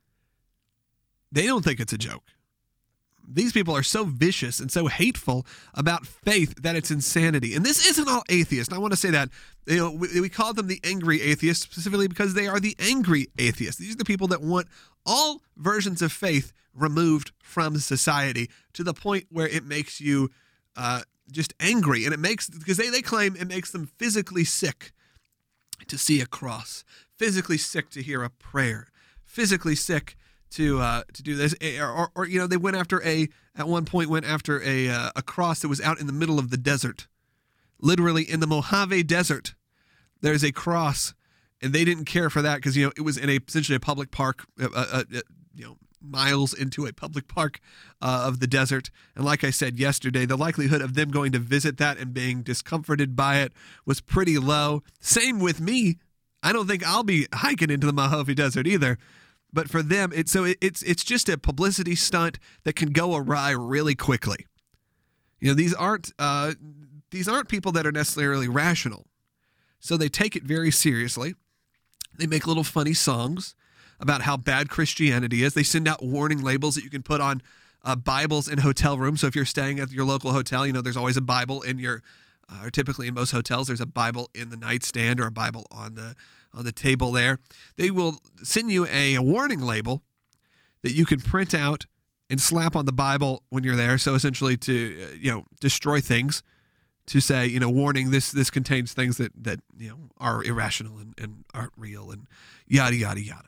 they don't think it's a joke. These people are so vicious and so hateful about faith that it's insanity. And this isn't all atheists. And I want to say that, you know, we, we call them the angry atheists specifically because they are the angry atheists. These are the people that want all versions of faith removed from society to the point where it makes you uh, just angry. And it makes, because they, they claim it makes them physically sick to see a cross, physically sick to hear a prayer, physically sick to uh, to do this, or, or, or you know, they went after a at one point went after a uh, a cross that was out in the middle of the desert, literally in the Mojave Desert. There's a cross, and they didn't care for that because, you know, it was in a essentially a public park, uh, uh, uh, you know, miles into a public park uh, of the desert. And like I said yesterday, the likelihood of them going to visit that and being discomforted by it was pretty low. Same with me. I don't think I'll be hiking into the Mojave Desert either. But for them, it's so it, it's it's just a publicity stunt that can go awry really quickly. You know, these aren't uh, these aren't people that are necessarily rational, so they take it very seriously. They make little funny songs about how bad Christianity is. They send out warning labels that you can put on uh, Bibles in hotel rooms. So if you're staying at your local hotel, you know there's always a Bible in your, uh, or typically in most hotels, there's a Bible in the nightstand or a Bible on the on the table there. They will send you a, a warning label that you can print out and slap on the Bible when you're there. So essentially to, uh, you know, destroy things, to say, you know, warning, this this contains things that, that you know, are irrational and, and aren't real and yada, yada, yada.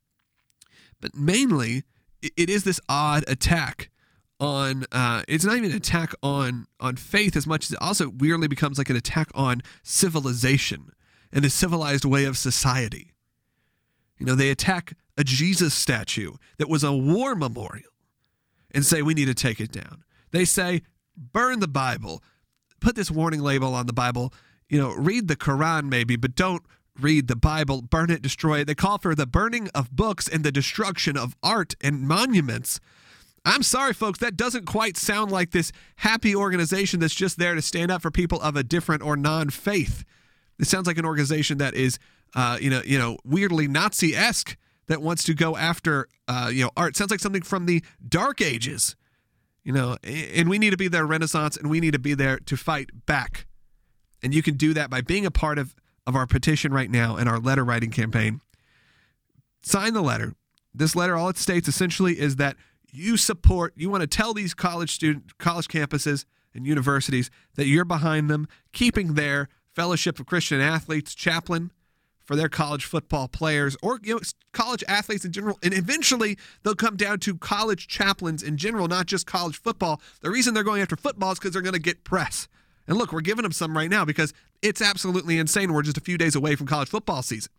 But mainly, it, it is this odd attack on, uh, it's not even an attack on, on faith as much as it also weirdly becomes like an attack on civilization and a civilized way of society. You know, they attack a Jesus statue that was a war memorial and say, we need to take it down. They say, burn the Bible, put this warning label on the Bible, you know, read the Quran maybe, but don't read the Bible, burn it, destroy it. They call for the burning of books and the destruction of art and monuments. I'm sorry, folks, that doesn't quite sound like this happy organization that's just there to stand up for people of a different or non-faith. It sounds like an organization that is, uh, you know, you know, weirdly Nazi-esque, that wants to go after, uh, you know, art. Sounds like something from the Dark Ages, you know, and we need to be their Renaissance, and we need to be there to fight back. And you can do that by being a part of, of our petition right now and our letter writing campaign. Sign the letter. This letter, all it states essentially is that you support, you want to tell these college student, college campuses and universities that you're behind them, keeping their Fellowship of Christian Athletes chaplain for their college football players, or you know, college athletes in general. And eventually they'll come down to college chaplains in general, not just college football. The reason they're going after football is because they're going to get press. And look, we're giving them some right now because it's absolutely insane. We're just a few days away from college football season.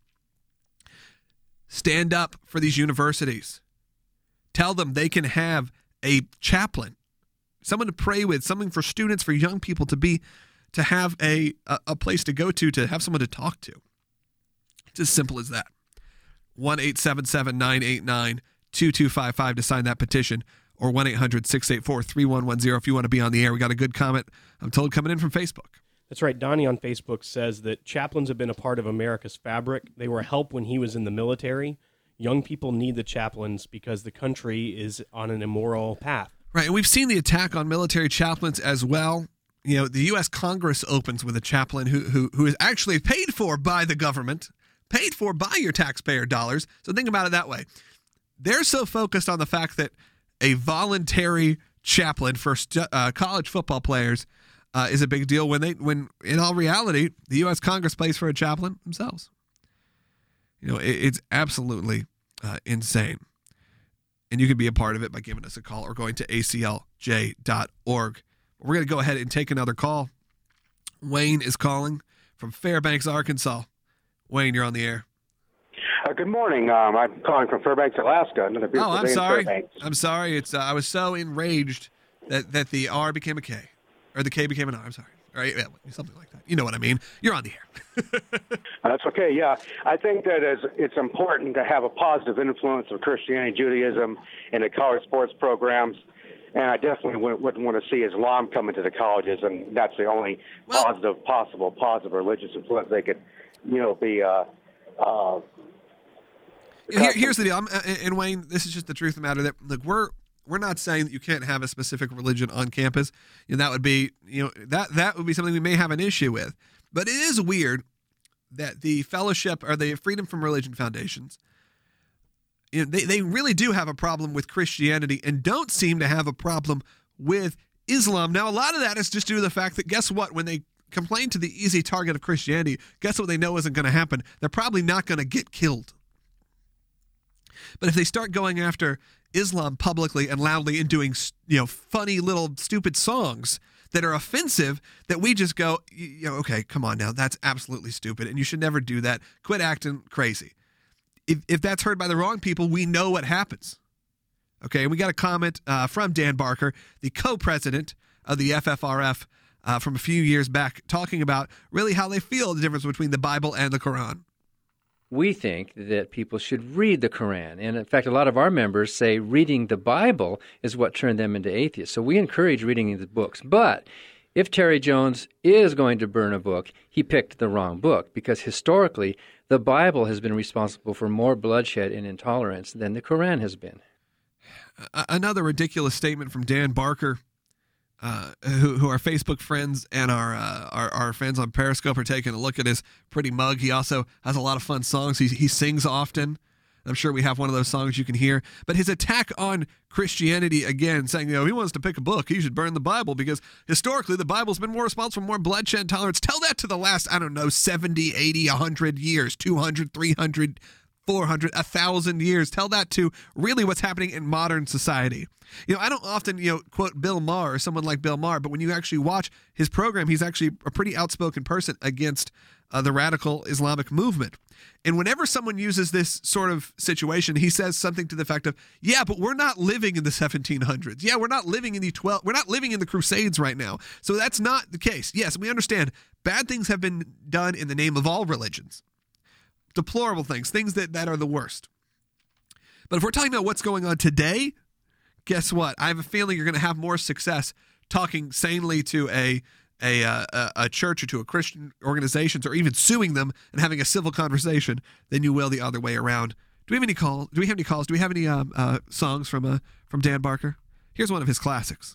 Stand up for these universities. Tell them they can have a chaplain, someone to pray with, something for students, for young people to be, to have a, a, a place to go to, to have someone to talk to. It's as simple as that. one eight seven seven, nine eight nine, two two five five to sign that petition, or one eight hundred, six eight four, three one one zero if you want to be on the air. We got a good comment, I'm told, coming in from Facebook. That's right. Donnie on Facebook says that chaplains have been a part of America's fabric. They were a help when he was in the military. Young people need the chaplains because the country is on an immoral path. Right, and we've seen the attack on military chaplains as well. You know, the U S Congress opens with a chaplain who who who is actually paid for by the government, paid for by your taxpayer dollars. So think about it that way. They're so focused on the fact that a voluntary chaplain for stu- uh, college football players uh, is a big deal when they when in all reality the U S Congress pays for a chaplain themselves. You know, it, it's absolutely uh, insane. And you can be a part of it by giving us a call or going to A C L J dot org. We're going to go ahead and take another call. Wayne is calling from Fairbanks, Arkansas. Wayne, you're on the air. Uh, good morning. Um, I'm calling from Fairbanks, Alaska. Another beautiful oh, I'm day in sorry. Fairbanks. I'm sorry. It's uh, I was so enraged that, that the R became a K, or the K became an R. I'm sorry. All right, yeah, something like that. You know what I mean. You're on the air. uh, that's okay. Yeah, I think that is, it's important to have a positive influence of Christianity, Judaism in the college sports programs. And I definitely wouldn't, wouldn't want to see Islam come into the colleges, and that's the only well, positive, possible, positive religious influence they could, you know, be. Uh, uh, Here, here's the deal, I'm, and Wayne, this is just the truth of the matter. That look, we're we're not saying that you can't have a specific religion on campus. You know, that would be, you know, that that would be something we may have an issue with. But it is weird that the fellowship or the Freedom from Religion Foundations, you know, they, they really do have a problem with Christianity and don't seem to have a problem with Islam. Now, a lot of that is just due to the fact that, guess what? When they complain to the easy target of Christianity, guess what they know isn't going to happen? They're probably not going to get killed. But if they start going after Islam publicly and loudly and doing, you know, funny little stupid songs that are offensive, that we just go, you know, okay, come on now, that's absolutely stupid, and you should never do that. Quit acting crazy. If if that's heard by the wrong people, we know what happens. Okay, and we got a comment uh, from Dan Barker, the co-president of the F F R F uh, from a few years back, talking about really how they feel the difference between the Bible and the Quran. We think that people should read the Quran. And in fact, a lot of our members say reading the Bible is what turned them into atheists. So we encourage reading the books. But if Terry Jones is going to burn a book, he picked the wrong book, because historically, the Bible has been responsible for more bloodshed and intolerance than the Quran has been. Another ridiculous statement from Dan Barker, uh, who, who our Facebook friends and our, uh, our our fans on Periscope are taking a look at his pretty mug. He also has a lot of fun songs. He, he sings often. I'm sure we have one of those songs you can hear. But his attack on Christianity, again, saying, you know, he wants to pick a book. He should burn the Bible because historically the Bible's been more responsible for more bloodshed and tolerance. Tell that to the last, I don't know, seventy, eighty, one hundred years, two hundred, three hundred, four hundred, one thousand years. Tell that to really what's happening in modern society. You know, I don't often, you know, quote Bill Maher or someone like Bill Maher, but when you actually watch his program, he's actually a pretty outspoken person against uh, the radical Islamic movement. And whenever someone uses this sort of situation, he says something to the effect of, yeah, but we're not living in the seventeen hundreds. Yeah, we're not living in the twelve, we're not living in the Crusades right now. So that's not the case. Yes, we understand bad things have been done in the name of all religions. Deplorable things, things that, that are the worst. But if we're talking about what's going on today, guess what? I have a feeling you're going to have more success talking sanely to a a, uh, a church or to a Christian organizations or even suing them and having a civil conversation than you will the other way around. Do we have any calls? Do we have any calls? Do we have any um, uh, songs from uh, from Dan Barker? Here's one of his classics.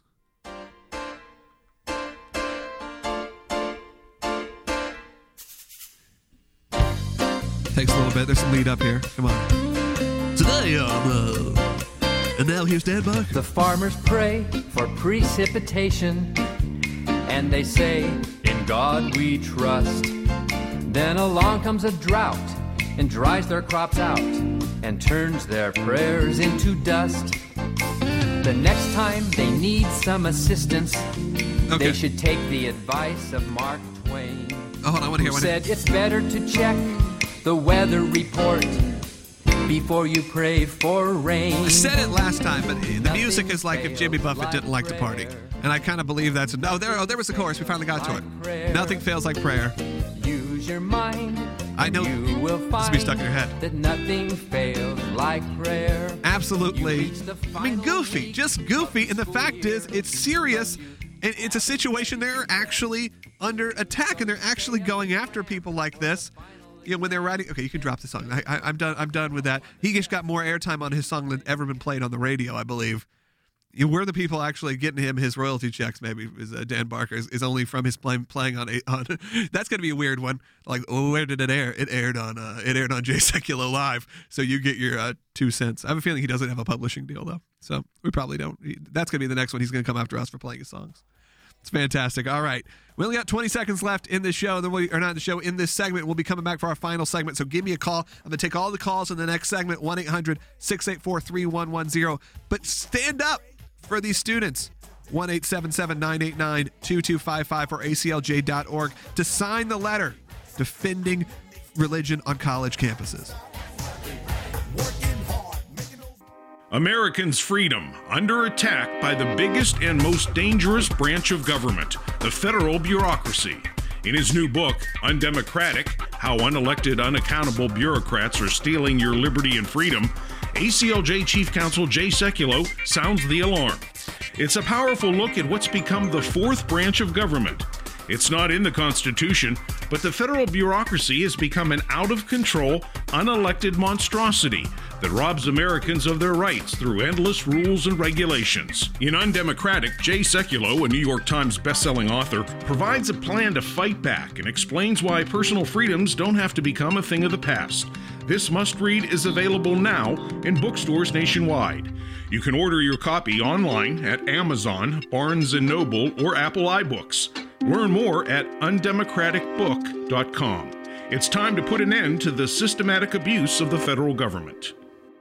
Takes a little bit. There's some lead up here. Come on. Today on uh, and now here's Dan Barker. The farmers pray for precipitation, and they say, in God we trust. Then along comes a drought and dries their crops out and turns their prayers into dust. The next time they need some assistance, okay, they should take the advice of Mark Twain. Oh, hold on, I want to hear who one. Said it's better to check the weather report before you pray for rain. I said it last time, but the music is like if Jimmy Buffett didn't like to party. And I kind of believe that's... A, no, there, oh, there was the chorus. We finally got to it. Nothing fails like prayer. Use your mind. I know you will this find will be stuck in your head. That nothing fails like prayer. Absolutely. I mean, goofy. Just goofy. And the fact is, it's serious. And it's a situation they're actually under attack, and they're actually going after people like this. You know, when they're writing, okay, you can drop the song. I, I, I'm done. I'm done with that. He just got more airtime on his song than ever been played on the radio, I believe. You know, we're the people actually getting him his royalty checks. Maybe is uh, Dan Barker is, is only from his play, playing on. on that's going to be a weird one. Like, oh, where did it air? It aired on. Uh, it aired on Jay Sekulow Live. So you get your uh, two cents. I have a feeling he doesn't have a publishing deal though. So we probably don't. He, that's going to be the next one. He's going to come after us for playing his songs. It's fantastic. All right. We only got twenty seconds left in this show. Then we, or not in the show, in this segment. We'll be coming back for our final segment. So give me a call. I'm going to take all the calls in the next segment, one eight hundred six eight four three one one zero. But stand up for these students. one eight seven seven nine eight nine two two five five or A C L J dot org to sign the letter defending religion on college campuses. Americans' freedom under attack by the biggest and most dangerous branch of government, the federal bureaucracy. In his new book, Undemocratic: How Unelected, Unaccountable Bureaucrats Are Stealing Your Liberty and Freedom, A C L J Chief Counsel Jay Sekulow sounds the alarm. It's a powerful look at what's become the fourth branch of government. It's not in the Constitution, but the federal bureaucracy has become an out-of-control, unelected monstrosity that robs Americans of their rights through endless rules and regulations. In Undemocratic, Jay Sekulow, a New York Times bestselling author, provides a plan to fight back and explains why personal freedoms don't have to become a thing of the past. This must-read is available now in bookstores nationwide. You can order your copy online at Amazon, Barnes and Noble, or Apple iBooks. Learn more at undemocratic book dot com. It's time to put an end to the systematic abuse of the federal government.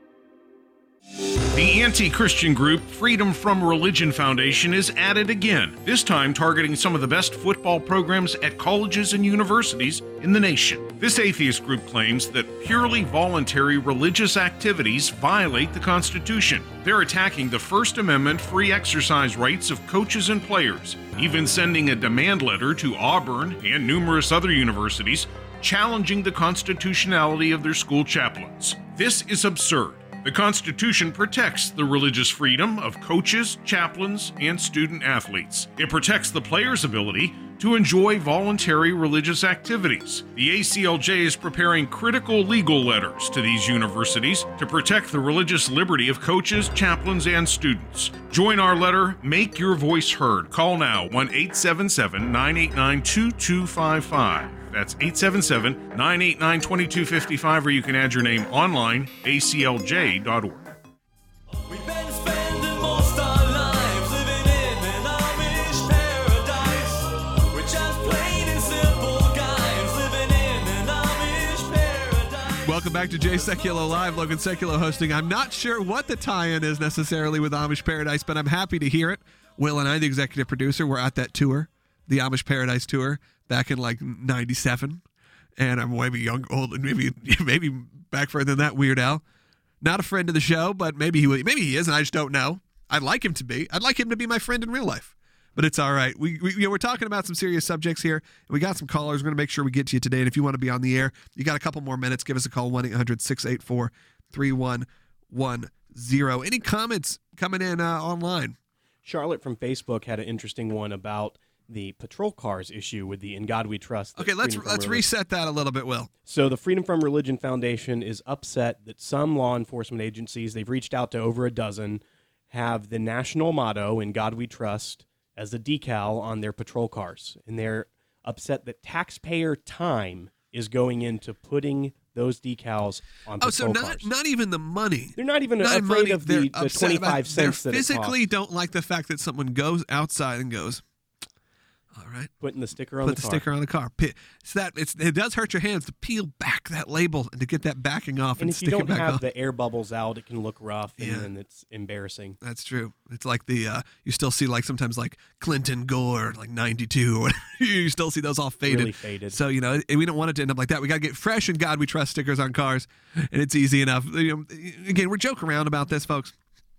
The anti-Christian group Freedom From Religion Foundation is at it again, this time targeting some of the best football programs at colleges and universities in the nation. This atheist group claims that purely voluntary religious activities violate the Constitution. They're attacking the First Amendment free exercise rights of coaches and players, even sending a demand letter to Auburn and numerous other universities challenging the constitutionality of their school chaplains. This is absurd. The Constitution protects the religious freedom of coaches, chaplains, and student athletes. It protects the players' ability to enjoy voluntary religious activities. The A C L J is preparing critical legal letters to these universities to protect the religious liberty of coaches, chaplains, and students. Join our letter, make your voice heard. Call now, one eight seven seven nine eight nine two two five five. That's eight seven seven, nine eight nine, two two five five, or you can add your name online, a c l j dot org. Welcome back to Jay Sekulow Live. Logan Sekulow hosting. I'm not sure what the tie-in is necessarily with Amish Paradise, but I'm happy to hear it. Will and I, the executive producer, were at that tour, the Amish Paradise tour, back in like ninety-seven. And I'm maybe young, old, and maybe maybe back further than that, Weird Al. Not a friend of the show, but maybe he maybe he is, and I just don't know. I'd like him to be. I'd like him to be my friend in real life. But it's all right. We, we you know, we're talking about some serious subjects here. And we got some callers. We're going to make sure we get to you today. And if you want to be on the air, you got a couple more minutes. Give us a call, one eight hundred, six eight four, three one one zero. Any comments coming in uh, online? Charlotte from Facebook had an interesting one about the patrol cars issue with the In God We Trust. Okay, let's let's reset that a little bit, Will. So the Freedom from Religion Foundation is upset that some law enforcement agencies, they've reached out to over a dozen, have the national motto, In God We Trust, as a decal on their patrol cars. And they're upset that taxpayer time is going into putting those decals on patrol Oh, so not, cars. not even the money. They're not even Not afraid money, of they're the, the upset about- twenty-five cents They that it physically costs. don't like the fact that someone goes outside and goes, all right. Putting the sticker on Put the the car. sticker on the car. Pe- It's that it's it does hurt your hands to peel back that label and to get that backing off and, And if stick you it don't back have on. the air bubbles out, it can look rough and Yeah. then it's embarrassing. That's true. It's like the uh, you still see like sometimes like Clinton Gore like ninety-two or whatever. You still see those all faded. Really faded. So you know and we don't want it to end up like that. We got to get fresh and God We Trust stickers on cars, and it's easy enough. You know, again, we're joking around about this, folks,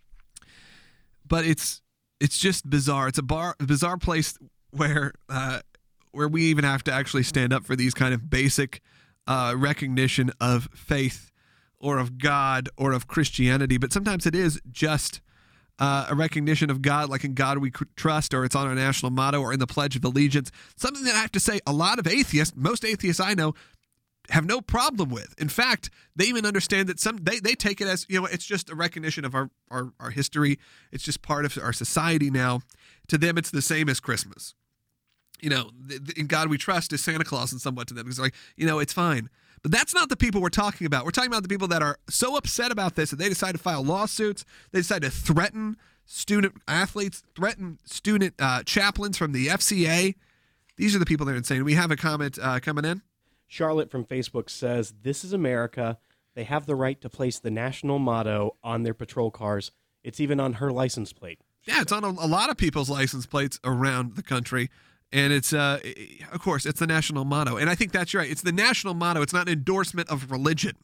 but it's it's just bizarre. It's a bar a bizarre place where uh, where we even have to actually stand up for these kind of basic uh, recognition of faith or of God or of Christianity. But sometimes it is just uh, a recognition of God, like In God We Trust, or it's on our national motto or in the Pledge of Allegiance. Something that I have to say a lot of atheists, most atheists I know, have no problem with. In fact, they even understand that some they, they take it as, you know, it's just a recognition of our, our, our history. It's just part of our society now. To them, it's the same as Christmas. You know, In God We Trust is Santa Claus and somewhat to them. Because like, you know, it's fine. But that's not the people we're talking about. We're talking about the people that are so upset about this that they decide to file lawsuits. They decide to threaten student athletes, threaten student uh, chaplains from the F C A. These are the people that are insane. We have a comment uh, coming in. Charlotte from Facebook says, "This is America. They have the right to place the national motto on their patrol cars. It's even on her license plate." Yeah, it's on a, a lot of people's license plates around the country. And it's, uh, of course, it's the national motto. And I think that's right. It's the national motto. It's not an endorsement of religion.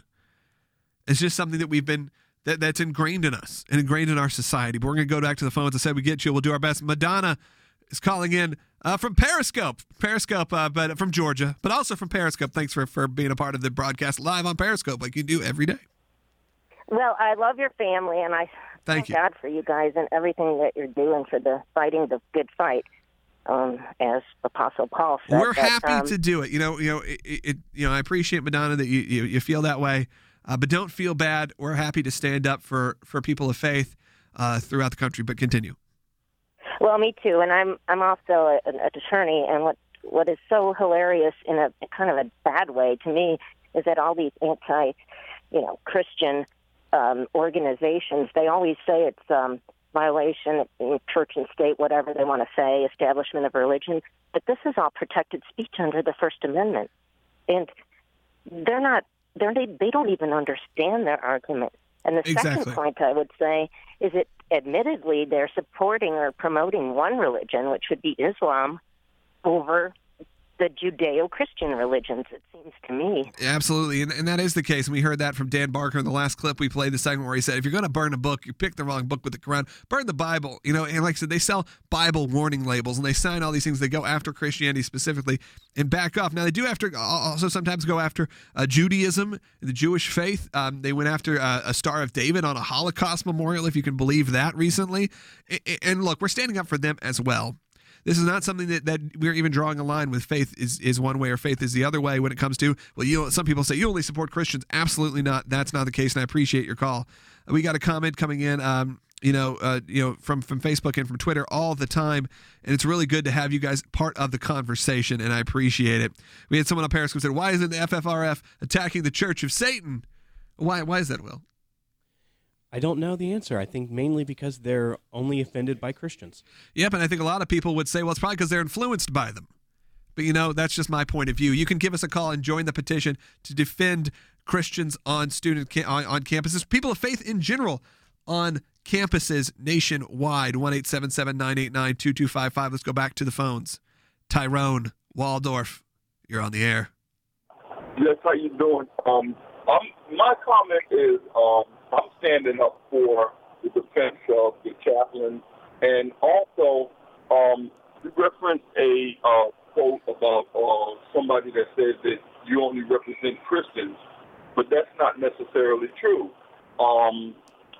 It's just something that we've been, that, that's ingrained in us and ingrained in our society. But we're going to go back to the phones. I said we get you. We'll do our best. Madonna is calling in uh, from Periscope. Periscope, uh, but from Georgia, but also from Periscope. Thanks for, for being a part of the broadcast live on Periscope like you do every day. Well, I love your family, and I thank, thank God for you guys and everything that you're doing for the fighting the good fight. Um, as Apostle Paul said, we're but, happy um, to do it. You know, you know, it, it, you know. I appreciate, Madonna, that you you, you feel that way, uh, but don't feel bad. We're happy to stand up for, for people of faith uh, throughout the country. But continue. Well, me too, and I'm I'm also a, an attorney, and what what is so hilarious in a kind of a bad way to me is that all these anti, you know, Christian um, organizations, they always say it's um, violation in church and state, whatever they want to say, establishment of religion. But this is all protected speech under the First Amendment, and they're not. They're, they they don't even understand their argument. And the Exactly. second point I would say is that admittedly they're supporting or promoting one religion, which would be Islam, over the Judeo-Christian religions, it seems to me. Absolutely, and, and that is the case. And we heard that from Dan Barker in the last clip we played, the segment where he said, if you're going to burn a book, you pick the wrong book with the Quran, burn the Bible. You know, and like I said, they sell Bible warning labels, and they sign all these things. They go after Christianity specifically and back off. Now, they do have to also sometimes go after uh, Judaism, the Jewish faith. Um, they went after uh, a Star of David on a Holocaust memorial, if you can believe that, recently. And, and look, we're standing up for them as well. This is not something that, that we're even drawing a line with. Faith is, is one way or faith is the other way when it comes to, well, you know, some people say you only support Christians. Absolutely not. That's not the case, and I appreciate your call. We got a comment coming in um, you know, uh, you know, from, from Facebook and from Twitter all the time. And it's really good to have you guys part of the conversation, and I appreciate it. We had someone on Periscope who said, why isn't the F F R F attacking the Church of Satan? Why, why is that, Will? I don't know the answer. I think mainly because they're only offended by Christians. Yep, and I think a lot of people would say, well, it's probably because they're influenced by them. But, you know, that's just my point of view. You can give us a call and join the petition to defend Christians on student ca- on, on campuses, people of faith in general on campuses nationwide. one eight seven seven, nine eight nine, two two five five. Let's go back to the phones. Tyrone Waldorf, you're on the air. Yes, how you doing? Um, I'm, my comment is um, I'm standing up for the defense of the chaplain, and also um, you referenced a uh, quote about uh, somebody that says that you only represent Christians, but that's not necessarily true. Um,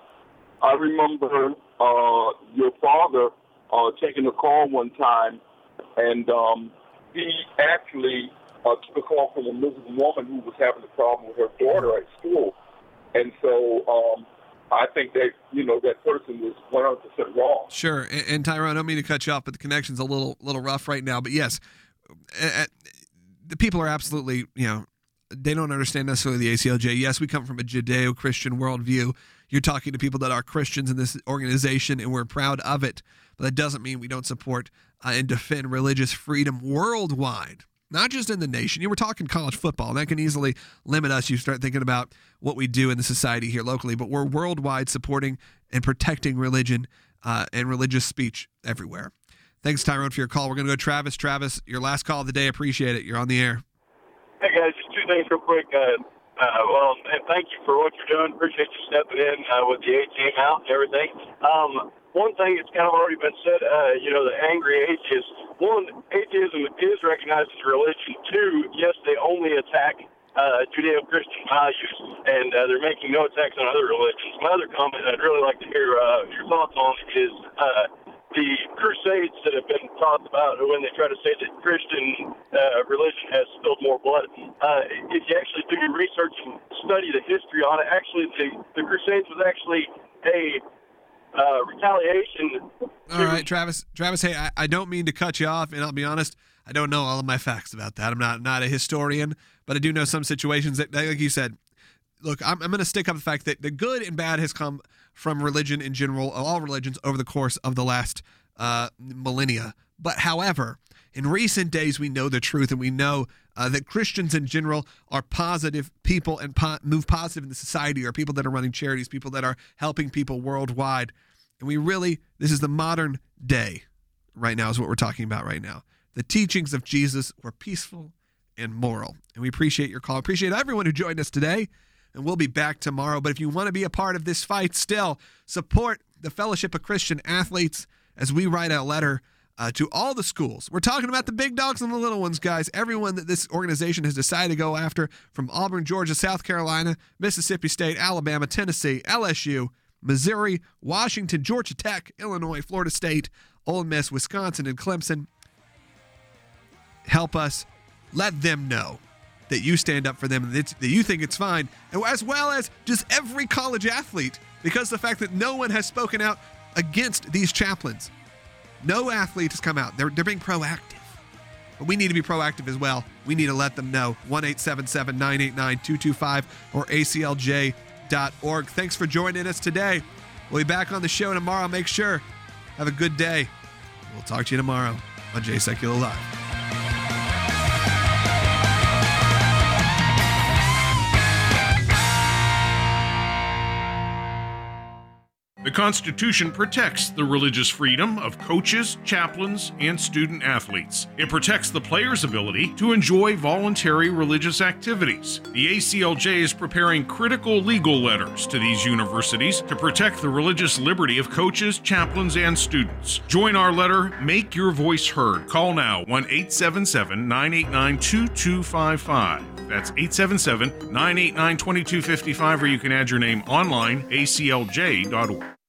I remember uh, your father uh, taking a call one time, and um, he actually uh, took a call from a Muslim woman who was having a problem with her daughter at school. And so um, I think that, you know, that person was one hundred percent wrong. Sure. And, and Tyrone, I don't mean to cut you off, but the connection's a little little rough right now. But yes, uh, the people are absolutely, you know, they don't understand necessarily the A C L J. Yes, we come from a Judeo-Christian worldview. You're talking to people that are Christians in this organization, and we're proud of it. But that doesn't mean we don't support uh, and defend religious freedom worldwide, not just in the nation. You know, we're talking college football, and that can easily limit us. You start thinking about what we do in the society here locally, but we're worldwide supporting and protecting religion uh, and religious speech everywhere. Thanks, Tyrone, for your call. We're going to go to Travis. Travis, your last call of the day. Appreciate it. You're on the air. Hey, guys, just two things real quick. Uh, uh, well, and thank you for what you're doing. Appreciate you stepping in uh, with the A T M out and everything. Um, one thing that's kind of already been said, uh, you know, the angry atheists. One, atheism is recognized as a religion. Two, yes, they only attack uh, Judeo-Christian values, and uh, they're making no attacks on other religions. My other comment I'd really like to hear uh, your thoughts on is uh, the crusades that have been talked about when they try to say that Christian uh, religion has spilled more blood. Uh, if you actually do your research and study the history on it, actually the, the crusades was actually a Uh, retaliation. All right, Travis. Travis, hey, I, I don't mean to cut you off, and I'll be honest, I don't know all of my facts about that. I'm not not a historian, but I do know some situations that, like you said, look, I'm, I'm going to stick up the fact that the good and bad has come from religion in general, all religions, over the course of the last uh, millennia. But however, in recent days, we know the truth, and we know uh, that Christians in general are positive people and po- move positive in the society, are people that are running charities, people that are helping people worldwide. And we really, this is the modern day right now is what we're talking about right now. The teachings of Jesus were peaceful and moral. And we appreciate your call. Appreciate everyone who joined us today. And we'll be back tomorrow. But if you want to be a part of this fight still, support the Fellowship of Christian Athletes as we write a letter Uh, to all the schools. We're talking about the big dogs and the little ones, guys. Everyone that this organization has decided to go after, from Auburn, Georgia, South Carolina, Mississippi State, Alabama, Tennessee, L S U, Missouri, Washington, Georgia Tech, Illinois, Florida State, Ole Miss, Wisconsin, and Clemson. Help us. Let them know that you stand up for them and that you think it's fine, as well as just every college athlete, because the fact that no one has spoken out against these chaplains. No athlete has come out. They're, they're being proactive. But we need to be proactive as well. We need to let them know. one eight seven seven, nine eight nine, two two five or A C L J dot org. Thanks for joining us today. We'll be back on the show tomorrow. Make sure. Have a good day. We'll talk to you tomorrow on J Secular Live. The Constitution protects the religious freedom of coaches, chaplains, and student athletes. It protects the players' ability to enjoy voluntary religious activities. The A C L J is preparing critical legal letters to these universities to protect the religious liberty of coaches, chaplains, and students. Join our letter, make your voice heard. Call now, one eight seven seven, nine eight nine, two two five five. That's eight seven seven, nine eight nine, two two five five, or you can add your name online, A C L J dot org.